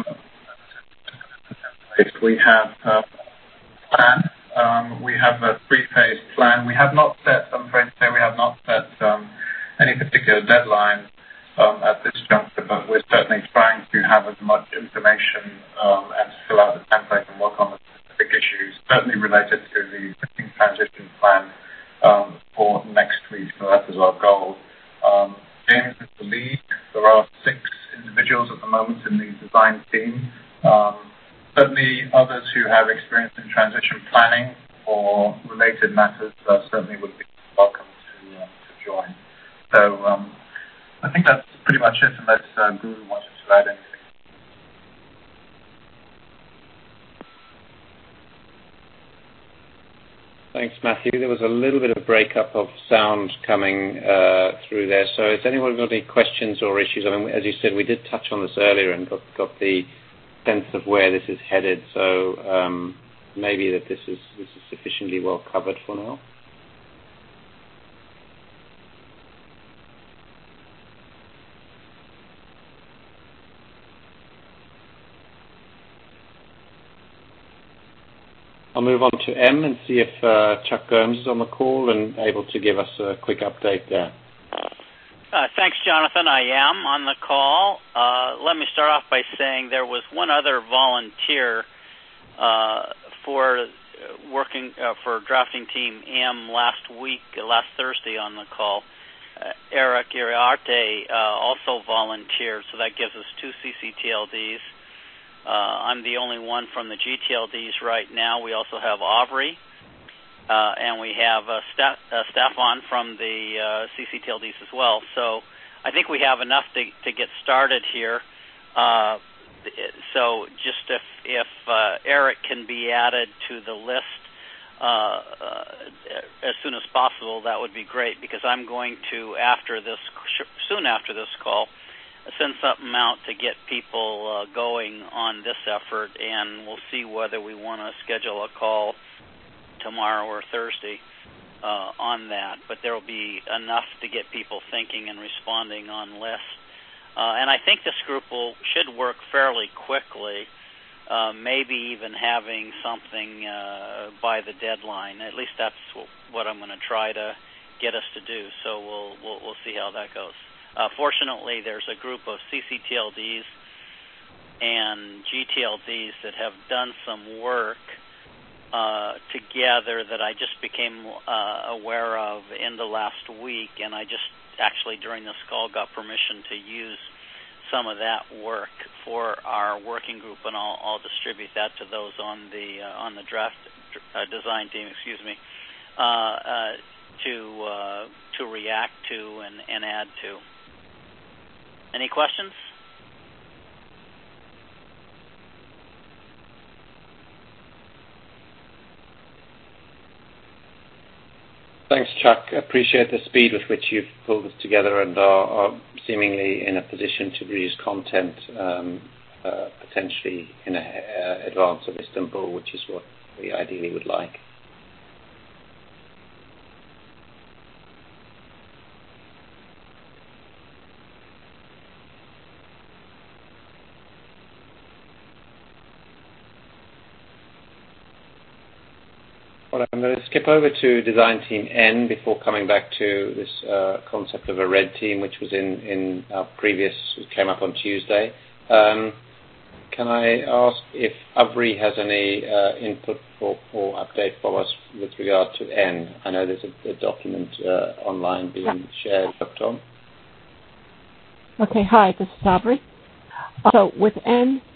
we have a plan. Um, we have a three-phase plan. We have not set, I'm afraid to say, we have not set um, any particular deadline um, at this juncture, but we're certainly trying to have as much information um, and to fill out the template and work on the specific issues, certainly related to the existing transition plan um, for next week. So that is our goal. Um, James is the lead. There are six individuals at the moment in the design team. Um, certainly others who have experience in transition planning or related matters uh, certainly would be welcome to, uh, to join. So um, I think that's pretty much it, unless uh, Guru wanted to add anything.
Thanks, Matthew. There was a little bit of breakup of sound coming uh, through there. So has anyone got any questions or issues? I mean, as you said, we did touch on this earlier and got, got the sense of where this is headed. So um, maybe that this is this is sufficiently well covered for now. I'll move on to M and see if uh, Chuck Gomes is on the call and able to give us a quick update there.
Uh, thanks, Jonathan. I am on the call. Uh, let me start off by saying there was one other volunteer uh, for working uh, for drafting team M last week, uh, last Thursday on the call. Uh, Eric Iriarte uh, also volunteered, so that gives us two C C T L Ds. Uh, I'm the only one from the G T L Ds right now. We also have Aubrey, uh, and we have uh, Sta- uh, Stefan from the uh, C C T L Ds as well. So I think we have enough to, to get started here. Uh, so just if, if uh, Eric can be added to the list uh, uh, as soon as possible, that would be great, because I'm going to, after this, soon after this call, send something out to get people uh, going on this effort, and we'll see whether we want to schedule a call tomorrow or Thursday uh, on that. But there will be enough to get people thinking and responding on lists. Uh, and I think this group will should work fairly quickly, uh, maybe even having something uh, by the deadline. At least that's what I'm going to try to get us to do. So we'll we'll, we'll see how that goes. Uh, fortunately, there's a group of C C T L Ds and G T L Ds that have done some work uh, together that I just became uh, aware of in the last week, and I just actually during this call got permission to use some of that work for our working group, and I'll, I'll distribute that to those on the uh, on the draft uh, design team. Excuse me, uh, uh, to uh, to react to and, and add to. Any questions?
Thanks, Chuck. Appreciate the speed with which you've pulled this together and are, are seemingly in a position to produce content um, uh, potentially in a, uh, advance of Istanbul, which is what we ideally would like. Well, I'm going to skip over to Design Team N before coming back to this uh, concept of a red team, which was in, in our previous, it came up on Tuesday. Um, can I ask if Avri has any uh, input or, or update for us with regard to N? I know there's a, a document uh, online being yeah. shared. Tom?
Okay, hi, this is Avri. So with N,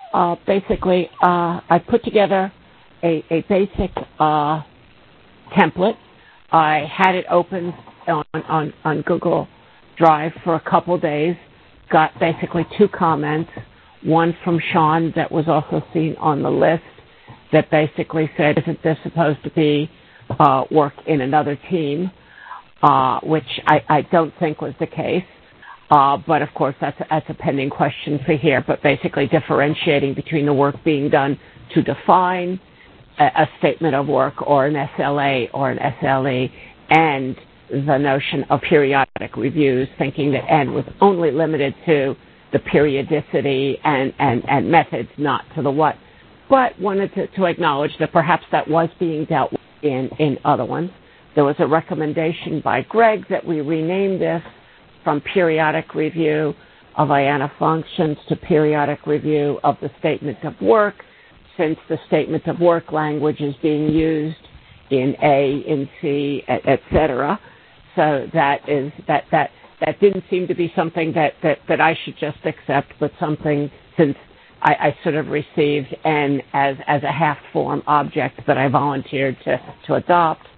uh, basically, uh, I put together a, a basic uh, template. I had it open on, on, on Google Drive for a couple days, got basically two comments, one from Sean that was also seen on the list that basically said, isn't this supposed to be uh, work in another team, uh, which I, I don't think was the case. Uh, but, of course, that's, that's a pending question for here, but basically differentiating between the work being done to define a, a statement of work or an S L A or an S L E and the notion of periodic reviews, thinking that N was only limited to the periodicity and, and, and methods, not to the what. But wanted to, to acknowledge that perhaps that was being dealt with in, in other ones. There was a recommendation by Greg that we rename this from periodic review of I A N A functions to periodic review of the statement of work, since the statement of work language is being used in A, in C, et, et cetera. So that is that that that didn't seem to be something that, that, that I should just accept, but something since I, I sort of received N as as a half form object that I volunteered to to adopt.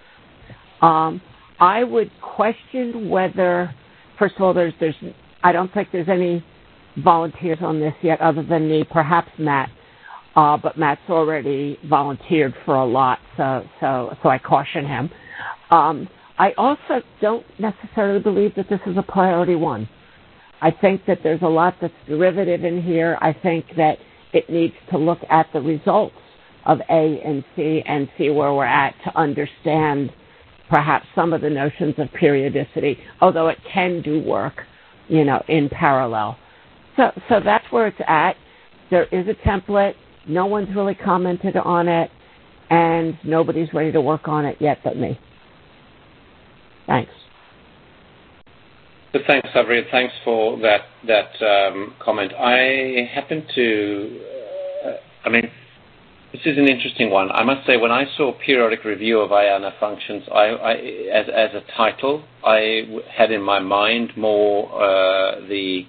Um, I would question whether, first of all, there's there's I don't think there's any volunteers on this yet, other than me, perhaps Matt. Uh, but Matt's already volunteered for a lot, so so so I caution him. Um, I also don't necessarily believe that this is a priority one. I think that there's a lot that's derivative in here. I think that it needs to look at the results of A and C and see where we're at to understand perhaps some of the notions of periodicity, although it can do work, you know, in parallel. So so that's where it's at. There is a template. No one's really commented on it, and nobody's ready to work on it yet but me. Thanks.
So thanks, Avery. Thanks for that that um, comment. I happen to, uh, I mean, this is an interesting one. I must say, when I saw periodic review of I A N A functions, I, I, as, as a title, I had in my mind more uh, the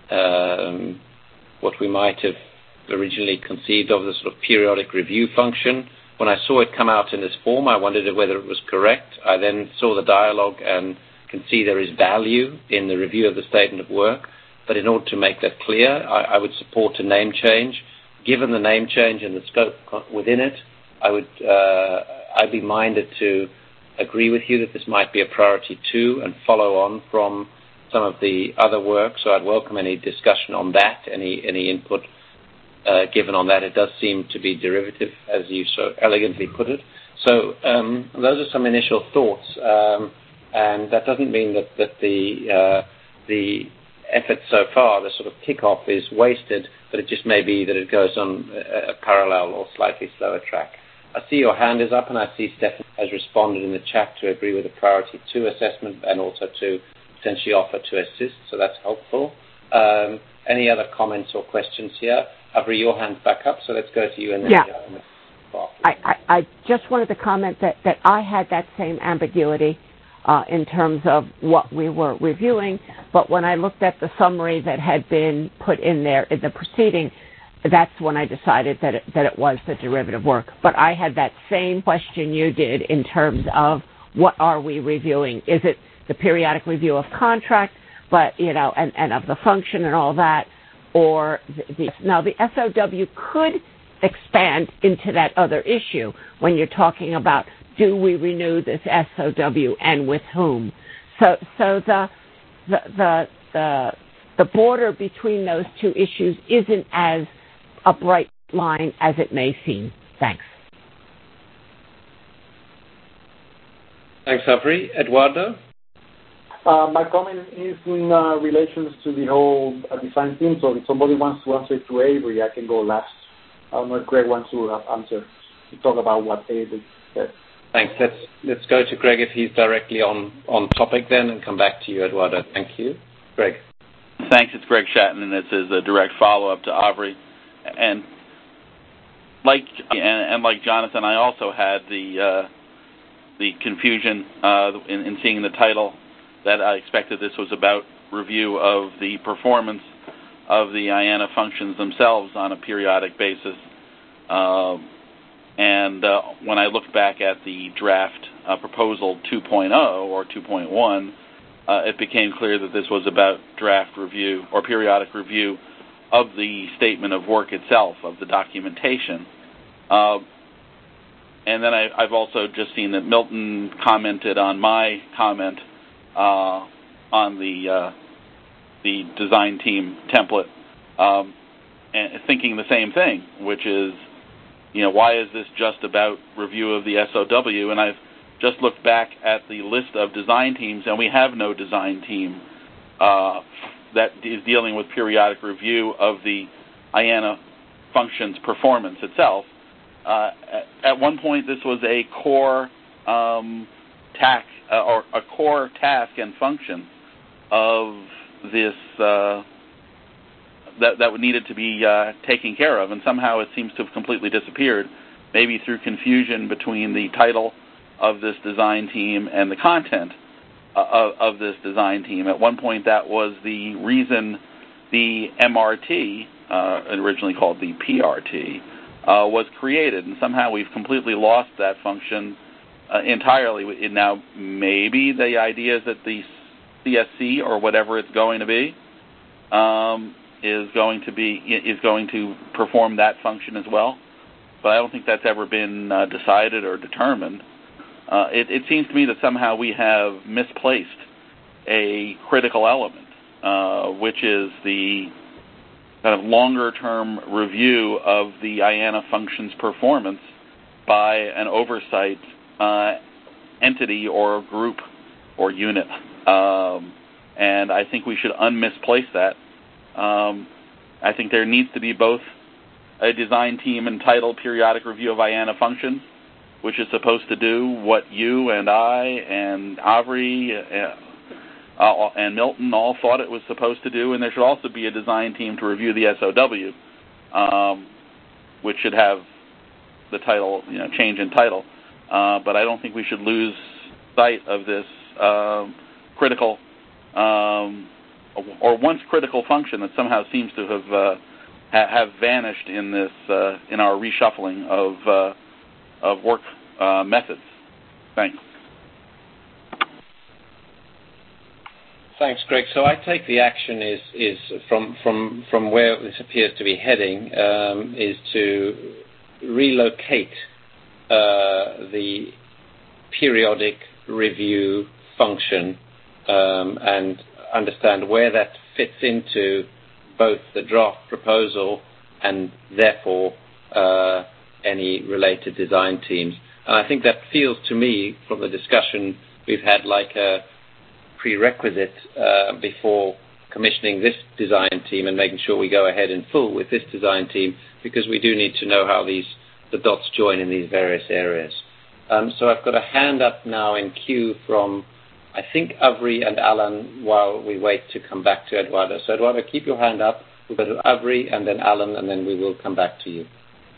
um, what we might have originally conceived of, the sort of periodic review function. When I saw it come out in this form, I wondered whether it was correct. I then saw the dialogue and can see there is value in the review of the statement of work. But in order to make that clear, I, I would support a name change. Given the name change and the scope within it, I would uh, I'd be minded to agree with you that this might be a priority too and follow on from some of the other work. So I'd welcome any discussion on that, any any input uh, given on that. It does seem to be derivative, as you so elegantly put it. So um, those are some initial thoughts, um, and that doesn't mean that that the uh, the effort so far, the sort of kickoff, is wasted, but it just may be that it goes on a, a parallel or slightly slower track. I see your hand is up, and I see Stefan has responded in the chat to agree with the priority two assessment and also to potentially offer to assist, so that's helpful. Um, any other comments or questions here? Avery, your hand's back up, so let's go to you. And then
yeah. I, I, I just wanted to comment that, that I had that same ambiguity Uh, in terms of what we were reviewing, but when I looked at the summary that had been put in there in the proceeding, that's when I decided that it, that it was the derivative work. But I had that same question you did in terms of what are we reviewing? Is it the periodic review of contract, but you know, and, and of the function and all that, or the, the now the S O W could expand into that other issue when you're talking about, do we renew this S O W and with whom? So, so the, the the the the border between those two issues isn't as a bright line as it may seem. Thanks.
Thanks, Avery. Eduardo?
Uh, my comment is in uh, relation to the whole uh, design team. So if somebody wants to answer to Avery, I can go last. I don't know if Greg wants to answer to talk about what Avery said.
Thanks. Let's let's go to Greg if he's directly on, on topic then, and come back to you, Eduardo. Thank you. Greg.
Thanks. It's Greg Shatton, and this is a direct follow-up to Avery. And like and, and like Jonathan, I also had the uh, the confusion uh, in, in seeing the title that I expected this was about review of the performance of the I A N A functions themselves on a periodic basis. Uh, and uh, when I looked back at the draft uh, proposal two point oh or two point one, uh, it became clear that this was about draft review or periodic review of the statement of work itself, of the documentation. Uh, and then I, I've also just seen that Milton commented on my comment uh, on the uh, the design team template, um, and thinking the same thing, which is, you know, why is this just about review of the S O W? And I've just looked back at the list of design teams, and we have no design team uh, that is dealing with periodic review of the I A N A function's performance itself. Uh, at, at one point, this was a core um, task uh, or a core task and function of this uh, that that needed to be uh, taken care of, and somehow it seems to have completely disappeared, maybe through confusion between the title of this design team and the content uh, of, of this design team. At one point, that was the reason the M R T, uh, originally called the P R T, uh, was created, and somehow we've completely lost that function uh, entirely. And now maybe the idea is that the C S C or whatever it's going to be um, is going to be is going to perform that function as well, but I don't think that's ever been uh, decided or determined. Uh, it, it seems to me that somehow we have misplaced a critical element, uh, which is the kind of longer-term review of the I A N A function's performance by an oversight uh, entity or group or unit. Um, and I think we should unmisplace that. Um, I think there needs to be both a design team entitled Periodic Review of I A N A Functions, which is supposed to do what you and I and Avri uh, uh, and Milton all thought it was supposed to do, and there should also be a design team to review the S O W, um, which should have the title, you know, change in title. Uh, but I don't think we should lose sight of this uh, critical um, or once critical function that somehow seems to have uh, ha- have vanished in this uh, in our reshuffling of uh, of work uh, methods. Thanks.
Thanks, Greg. So I take the action is is from from from where this appears to be heading um, is to relocate uh, the periodic review function um, and understand where that fits into both the draft proposal and therefore uh, any related design teams. And I think that feels to me from the discussion we've had like a prerequisite uh, before commissioning this design team and making sure we go ahead in full with this design team, because we do need to know how these the dots join in these various areas. Um, so I've got a hand up now in queue from, I think, Avri and Alan, while we wait to come back to Eduardo. So Eduardo, keep your hand up. We'll go to Avri and then Alan, and then we will come back to you.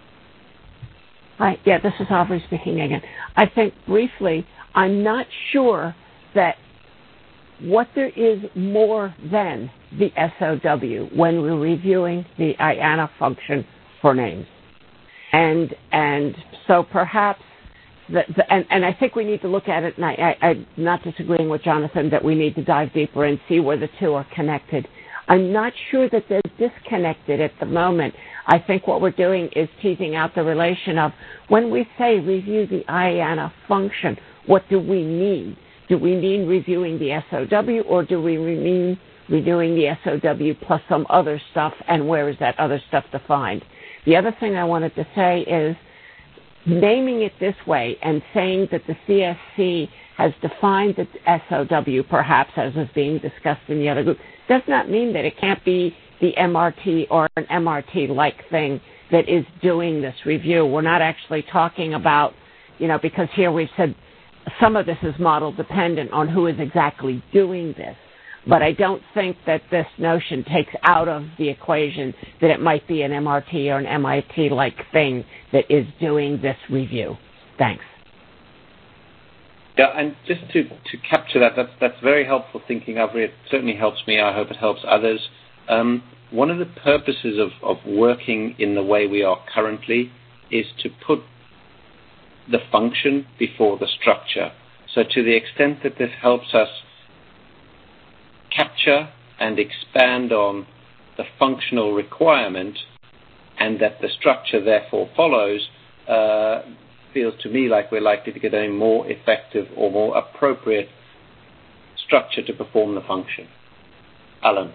Hi, yeah, this is Avri speaking again. I think briefly, I'm not sure that what there is more than the S O W when we're reviewing the I A N A function for names. And and so perhaps, the, the, and, and I think we need to look at it, and I, I, I'm not disagreeing with Jonathan that we need to dive deeper and see where the two are connected. I'm not sure that they're disconnected at the moment. I think what we're doing is teasing out the relation of when we say review the I A N A function, what do we mean? Do we mean reviewing the S O W, or do we mean reviewing the S O W plus some other stuff, and where is that other stuff defined? The other thing I wanted to say is naming it this way and saying that the C S C has defined the S O W, perhaps as was being discussed in the other group, does not mean that it can't be the M R T or an M R T-like thing that is doing this review. We're not actually talking about, you know, because here we've said some of this is model dependent on who is exactly doing this. But I don't think that this notion takes out of the equation that it might be an M R T or an M I T-like thing that is doing this review. Thanks.
Yeah, and just to, to capture that, that's, that's very helpful thinking, Avri. It certainly helps me. I hope it helps others. Um, one of the purposes of, of working in the way we are currently is to put the function before the structure. So to the extent that this helps us capture and expand on the functional requirement and that the structure therefore follows, uh, feels to me like we're likely to get a more effective or more appropriate structure to perform the function. Alan.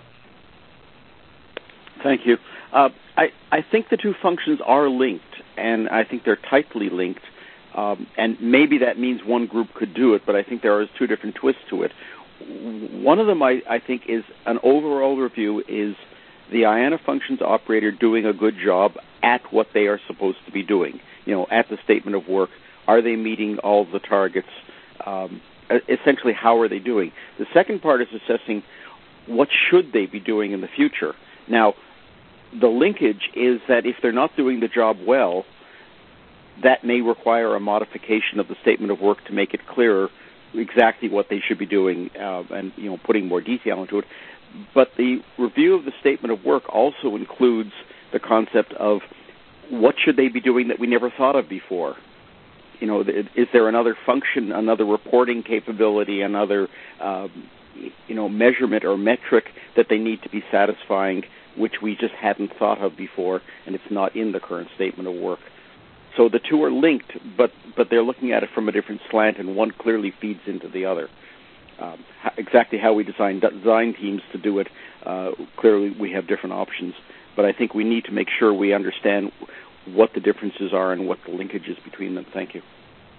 Thank you. Uh, I, I think the two functions are linked, and I think they're tightly linked. Um, and maybe that means one group could do it, but I think there are two different twists to it. One of them, I, I think, is an overall review is the I A N A functions operator doing a good job at what they are supposed to be doing. You know, at the statement of work, are they meeting all the targets? Um, essentially, how are they doing? The second part is assessing what should they be doing in the future. Now, the linkage is that if they're not doing the job well, that may require a modification of the statement of work to make it clearer exactly what they should be doing, uh, and you know, putting more detail into it. But the review of the statement of work also includes the concept of what should they be doing that we never thought of before. You know, is there another function, another reporting capability, another um, you know measurement or metric that they need to be satisfying, which we just hadn't thought of before, and it's not in the current statement of work. So the two are linked, but, but they're looking at it from a different slant, and one clearly feeds into the other. Um, exactly how we design design teams to do it, uh, clearly we have different options. But I think we need to make sure we understand what the differences are and what the linkage is between them. Thank you.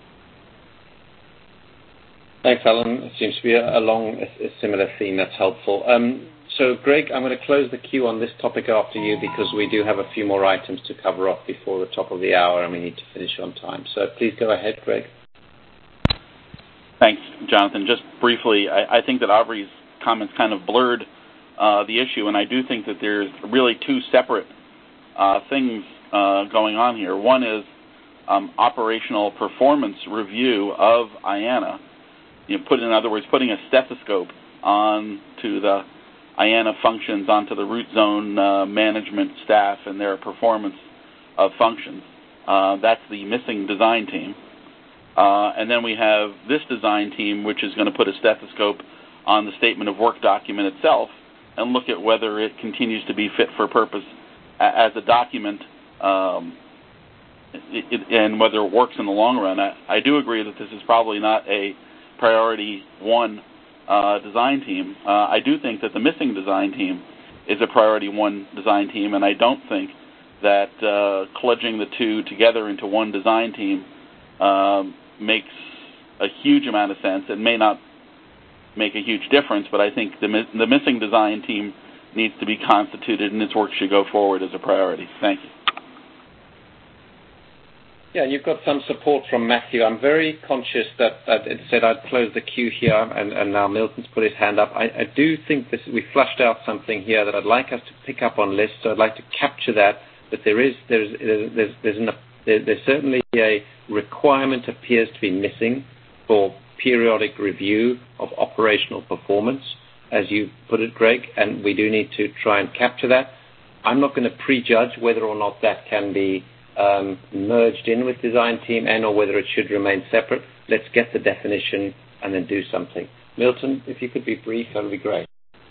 Thanks, Alan. It seems to be along a, a similar theme. That's helpful. Um, So, Greg, I'm going to close the queue on this topic after you because we do have a few more items to cover off before the top of the hour and we need to finish on time. So please go ahead, Greg.
Thanks, Jonathan. Just briefly, I, I think that Aubrey's comments kind of blurred uh, the issue, and I do think that there's really two separate uh, things uh, going on here. One is um, operational performance review of I A N A. You know, put in other words, putting a stethoscope on to the I A N A functions onto the root zone uh, management staff and their performance of functions. Uh, that's the missing design team. Uh, and then we have this design team, which is going to put a stethoscope on the statement of work document itself and look at whether it continues to be fit for purpose as a document um, it, it, and whether it works in the long run. I, I do agree that this is probably not a priority one Uh, design team. Uh, I do think that the missing design team is a priority one design team, and I don't think that uh, kludging the two together into one design team um, makes a huge amount of sense. It may not make a huge difference, but I think the, the missing design team needs to be constituted and its work should go forward as a priority. Thank you.
Yeah, you've got some support from Matthew. I'm very conscious that, that it said I'd close the queue here, and, and now Milton's put his hand up. I, I do think this, we flushed out something here that I'd like us to pick up on lists, so I'd like to capture that, that there is, there's, there's, there's, an, there, there's certainly a requirement appears to be missing for periodic review of operational performance, as you put it, Greg, and we do need to try and capture that. I'm not going to prejudge whether or not that can be Um, merged in with design team and or whether it should remain separate. Let's get the definition and then do something. Milton, if you could be brief, that would be great.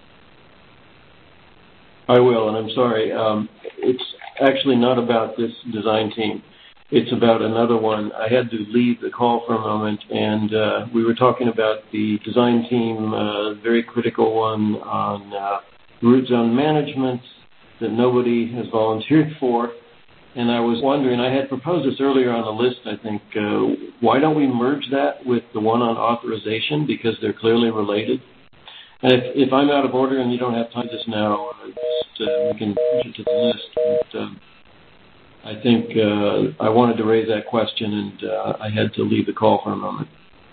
I will, and I'm sorry. Um, it's actually not about this design team. It's about another one. I had to leave the call for a moment, and uh, we were talking about the design team, uh, very critical one on uh, root zone management that nobody has volunteered for. And I was wondering, I had proposed this earlier on the list, I think, uh, why don't we merge that with the one on authorization, because they're clearly related? And if, if I'm out of order and you don't have time just now, just, uh, we can push it to the list. But uh, I think uh, I wanted to raise that question, and uh, I had to leave the call for a moment.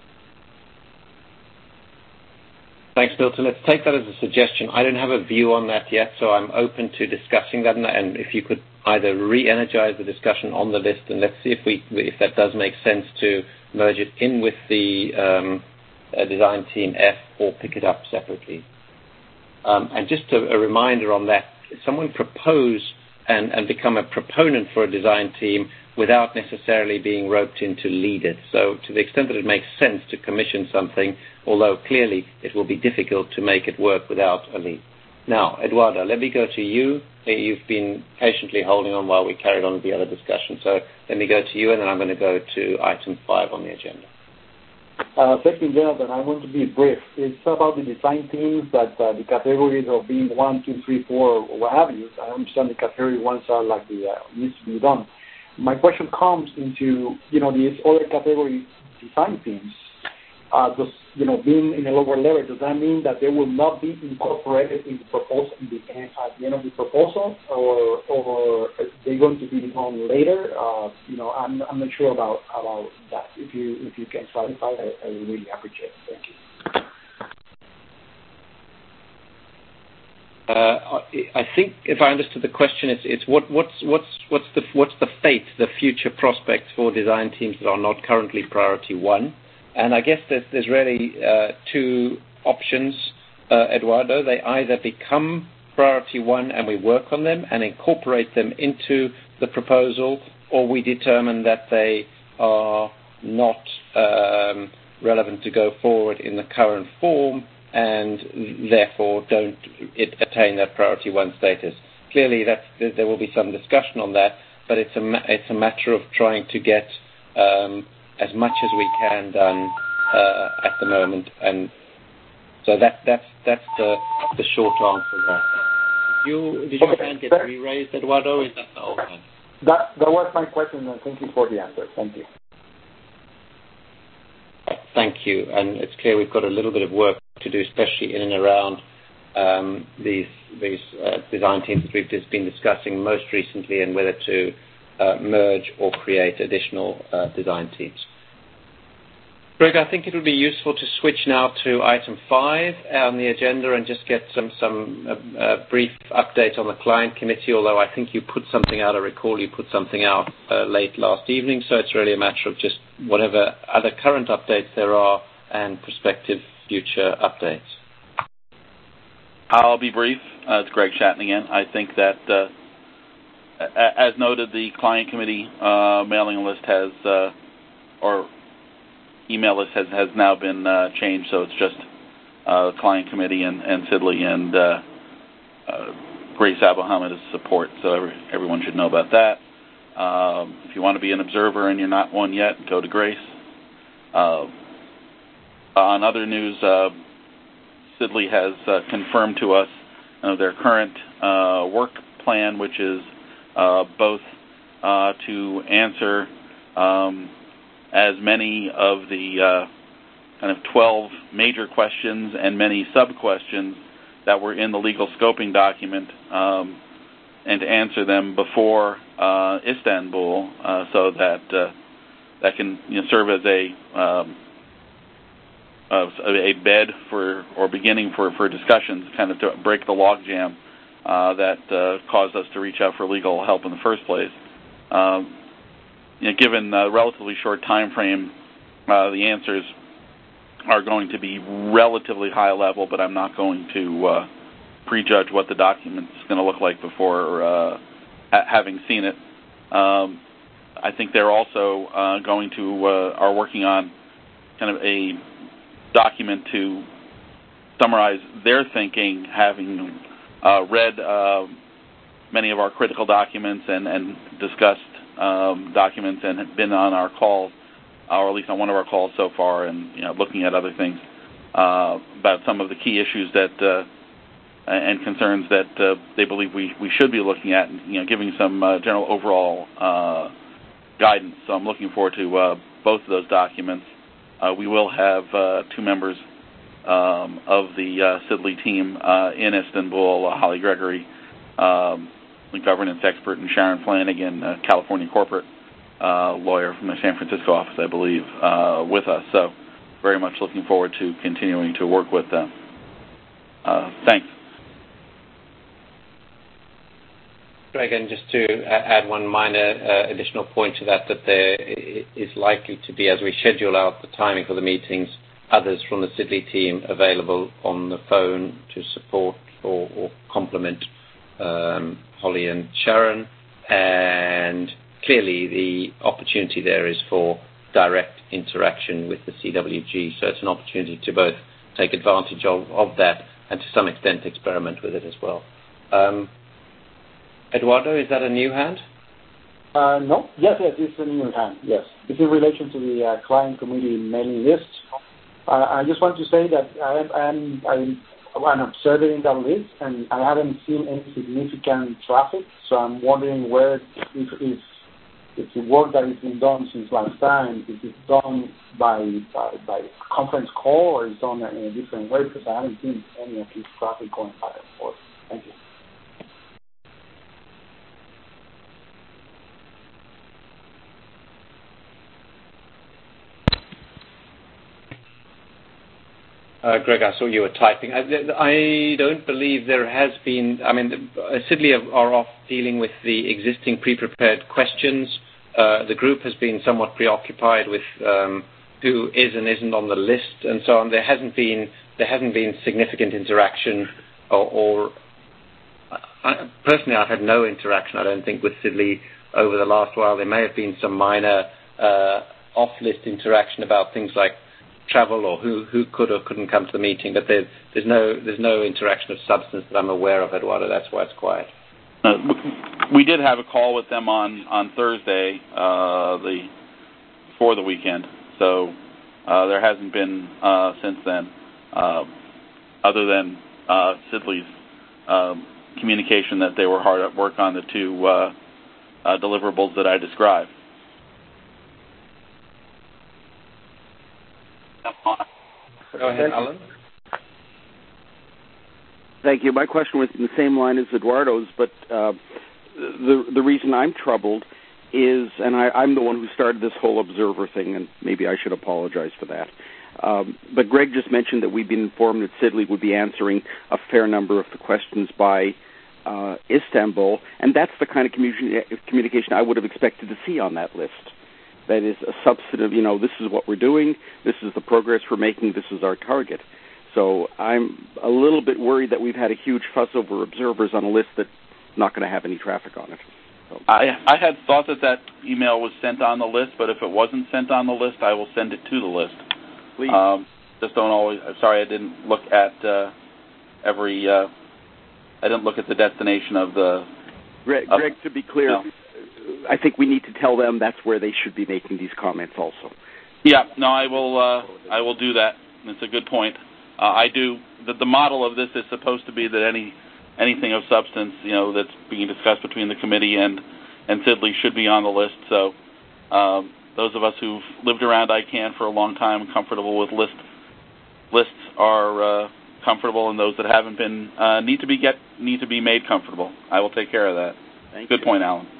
Thanks, Milton. Let's take that as a suggestion. I don't have a view on that yet, so I'm open to discussing that. And if you could either re-energize the discussion on the list, and let's see if we if that does make sense to merge it in with the um, uh, design team F or pick it up separately. Um, and just a, a reminder on that someone propose and, and become a proponent for a design team without necessarily being roped in to lead it. So to the extent that it makes sense to commission something, although clearly it will be difficult to make it work without a lead. Now, Eduardo, let me go to you. You've been patiently holding on while we carried on with the other discussion. So let me go to you, and then I'm going to go to item five on the agenda.
Uh, thank you, Jonathan. I'm going to be brief. It's about the design teams that uh, the categories of being one, two, three, four, or what have you. I understand the category ones are like the uh, needs to be done. My question comes into, you know, these other category design teams. Uh, just, you know, being in a lower level, does that mean that they will not be incorporated in the proposal in the, at the end of the proposal, or or are they going to be done later? Uh, you know, I'm I'm not sure about about that. If you if you can clarify, I, I really appreciate it. Thank you.
Uh, I think if I understood the question, it's it's what what's what's what's the what's the fate, the future prospects for design teams that are not currently priority one. And I guess there's, there's really uh, two options, uh, Eduardo. They either become priority one and we work on them and incorporate them into the proposal, or we determine that they are not um, relevant to go forward in the current form and therefore don't it attain that priority one status. Clearly, that's, there will be some discussion on that, but it's a, it's a matter of trying to get um, as much as we can done uh, at the moment, and so that that's that's the the short answer there. Did you did your
okay.
hand get re-raised, Eduardo? Or is that the old hand?
That that was my question, and thank you for the answer. Thank you.
Thank you, and it's clear we've got a little bit of work to do, especially in and around um, these these uh, design teams that we've just been discussing most recently, and whether to Uh, merge or create additional uh, design teams. Greg, I think it would be useful to switch now to item five on the agenda and just get some, some uh, uh, brief update on the client committee, although I think you put something out, I recall you put something out uh, late last evening, so it's really a matter of just whatever other current updates there are and prospective future updates.
I'll be brief. Uh, it's Greg Shatton again. I think that uh, as noted, the client committee uh, mailing list has, uh, or email list has, has now been uh, changed, so it's just uh, client committee and, and Sidley and uh, uh, Grace Abuhamid as support, so every, everyone should know about that. Um, if you want to be an observer and you're not one yet, go to Grace. Uh, on other news, uh, Sidley has uh, confirmed to us uh, their current uh, work plan, which is Uh, both uh, to answer um, as many of the uh, kind of twelve major questions and many sub-questions that were in the legal scoping document, um, and to answer them before uh, Istanbul, uh, so that uh, that can you know, serve as a um, a bed for or beginning for, for discussions, kind of to break the logjam Uh, that uh, caused us to reach out for legal help in the first place. Um, you know, given the relatively short time frame, uh, the answers are going to be relatively high level, but I'm not going to uh, prejudge what the document is going to look like before uh, ha- having seen it. Um, I think they're also uh, going to uh, are working on kind of a document to summarize their thinking, having Uh, read uh, many of our critical documents and, and discussed um, documents and have been on our calls, or at least on one of our calls so far, and you know, looking at other things uh, about some of the key issues that uh, and concerns that uh, they believe we, we should be looking at, and you know, giving some uh, general overall uh, guidance. So I'm looking forward to uh, both of those documents. Uh, we will have uh, two members Um, of the uh, Sidley team uh, in Istanbul, uh, Holly Gregory, um, the governance expert, and Sharon Flanagan, uh, California corporate uh, lawyer from the San Francisco office, I believe, uh, with us. So very much looking forward to continuing to work with them. Uh, thanks.
Greg, and just to add one minor uh, additional point to that, that there is likely to be, as we schedule out the timing for the meetings, others from the Sidley team available on the phone to support or, or complement um, Holly and Sharon, and clearly the opportunity there is for direct interaction with the C W G, so it's an opportunity to both take advantage of, of that and to some extent experiment with it as well. Um, Eduardo, is that a new hand?
Uh, no, yes, yes, it's a new hand, yes. It's in relation to the uh, client committee mailing list. Uh, I just want to say that I am, I'm, I'm observing that list, and I haven't seen any significant traffic, so I'm wondering where, if, if, if the work that has been done since last time, is it done by, by, by conference call, or is it done in a different way, because I haven't seen any of this traffic going back and forth. Thank you.
Uh, Greg, I saw you were typing. I, I don't believe there has been, I mean, uh, Sidley are off dealing with the existing pre-prepared questions. Uh, the group has been somewhat preoccupied with um, who is and isn't on the list and so on. There hasn't been, there hasn't been significant interaction or, or I, personally I've had no interaction, I don't think, with Sidley over the last while. There may have been some minor uh, off-list interaction about things like travel or who, who could or couldn't come to the meeting, but there, there's no there's no interaction of substance that I'm aware of, Eduardo. That's why it's quiet.
Uh, we did have a call with them on on Thursday, uh, the before the weekend. So uh, there hasn't been uh, since then, uh, other than uh, Sidley's uh, communication that they were hard at work on the two uh, uh, deliverables that I described.
Go ahead, Alan.
Thank you. My question was in the same line as Eduardo's, but uh, the the reason I'm troubled is, and I, I'm the one who started this whole observer thing, and maybe I should apologize for that. Um, but Greg just mentioned that we've been informed that Sidley would be answering a fair number of the questions by uh, Istanbul, and that's the kind of commu- communication I would have expected to see on that list. That is a substantive, you know, this is what we're doing, this is the progress we're making, this is our target. So I'm a little bit worried that we've had a huge fuss over observers on a list that's not going to have any traffic on it. So.
I, I had thought that that email was sent on the list, but if it wasn't sent on the list, I will send it to the list.
Please.
Um, just don't always, sorry, I didn't look at uh, every, uh, I didn't look at the destination of the...
Greg,
of,
Greg to be clear...
No.
I think we need to tell them that's where they should be making these comments also.
Yeah, no, I will uh, I will do that. It's a good point. Uh, I do, the, the model of this is supposed to be that any anything of substance, you know, that's being discussed between the committee and, and Sidley should be on the list. So um, those of us who've lived around I C A N for a long time and comfortable with list, lists are uh, comfortable, and those that haven't been uh, need to be get need to be made comfortable. I will take care of that.
Thank
good
you.
point, Alan.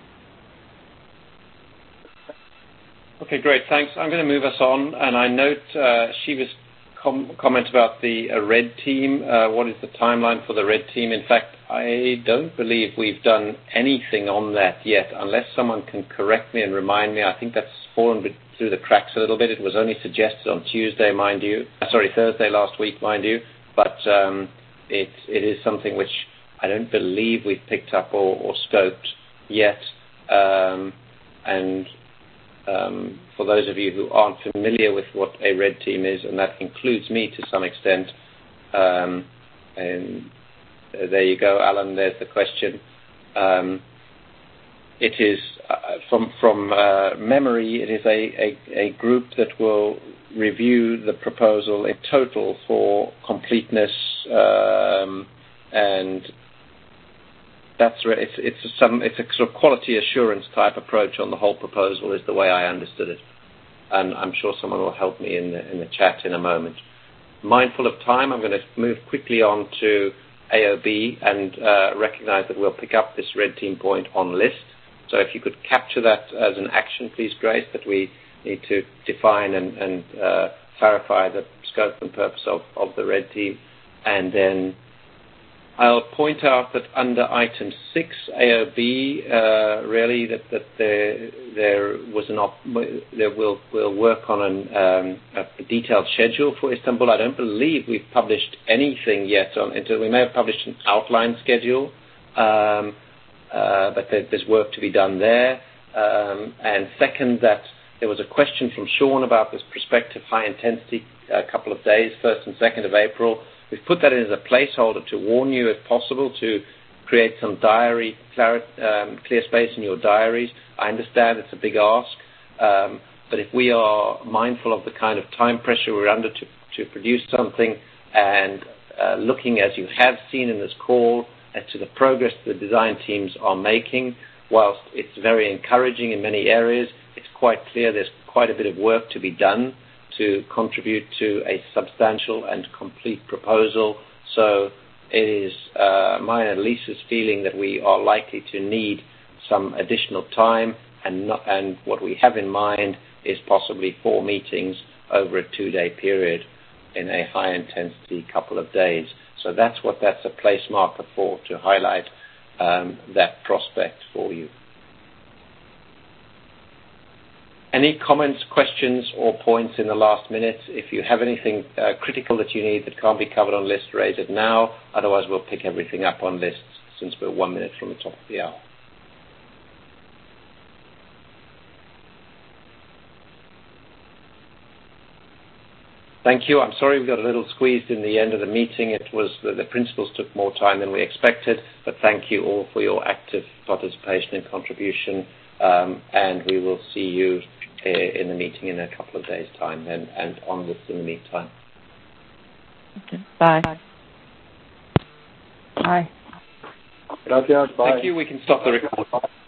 Okay, great. Thanks. I'm going to move us on, and I note uh, Shiva's com- comment about the uh, red team. Uh, what is the timeline for the red team? In fact, I don't believe we've done anything on that yet, unless someone can correct me and remind me. I think that's fallen through the cracks a little bit. It was only suggested on Tuesday, mind you. Uh, sorry, Thursday last week, mind you. But um, it, it is something which I don't believe we've picked up or, or scoped yet. Um, and... Um, for those of you who aren't familiar with what a red team is, and that includes me to some extent, um, and uh, there you go, Alan, there's the question. Um, it is, uh, from, from uh, memory, it is a, a, a group that will review the proposal in total for completeness um, and That's re- it's it's some it's a sort of quality assurance type approach on the whole proposal is the way I understood it, and I'm sure someone will help me in the in the chat in a moment. Mindful of time, I'm going to move quickly on to A O B and uh, recognize that we'll pick up this red team point on list. So if you could capture that as an action, please, Grace, that we need to define and, and uh, clarify the scope and purpose of, of the red team, and then I'll point out that under item six, A O B, uh, really that, that there there was an op- there will will work on an, um, a detailed schedule for Istanbul. I don't believe we've published anything yet on until we may have published an outline schedule, um, uh, but there, there's work to be done there. Um, and second, that there was a question from Sean about this prospective high intensity a couple of days, first and second of April. We've put that in as a placeholder to warn you, if possible, to create some diary, clar- um, clear space in your diaries. I understand it's a big ask, um, but if we are mindful of the kind of time pressure we're under to, to produce something, and uh, looking, as you have seen in this call, as to the progress the design teams are making, whilst it's very encouraging in many areas, it's quite clear there's quite a bit of work to be done to contribute to a substantial and complete proposal. So it is uh, mine and Lisa's feeling that we are likely to need some additional time, and, not, and what we have in mind is possibly four meetings over a two-day period in a high-intensity couple of days. So that's what that's a place marker for, to highlight um, that prospect for you. Any comments, questions, or points in the last minute? If you have anything uh, critical that you need that can't be covered on list, raise it now. Otherwise, we'll pick everything up on lists since we're one minute from the top of the hour. Thank you. I'm sorry we got a little squeezed in the end of the meeting. It was the, the principals took more time than we expected, but thank you all for your active participation and contribution, um, and we will see you in the meeting in a couple of days' time, and, and onwards in the meantime.
Okay. Bye.
Bye.
Gracias. Bye.
Thank you. We can stop the recording.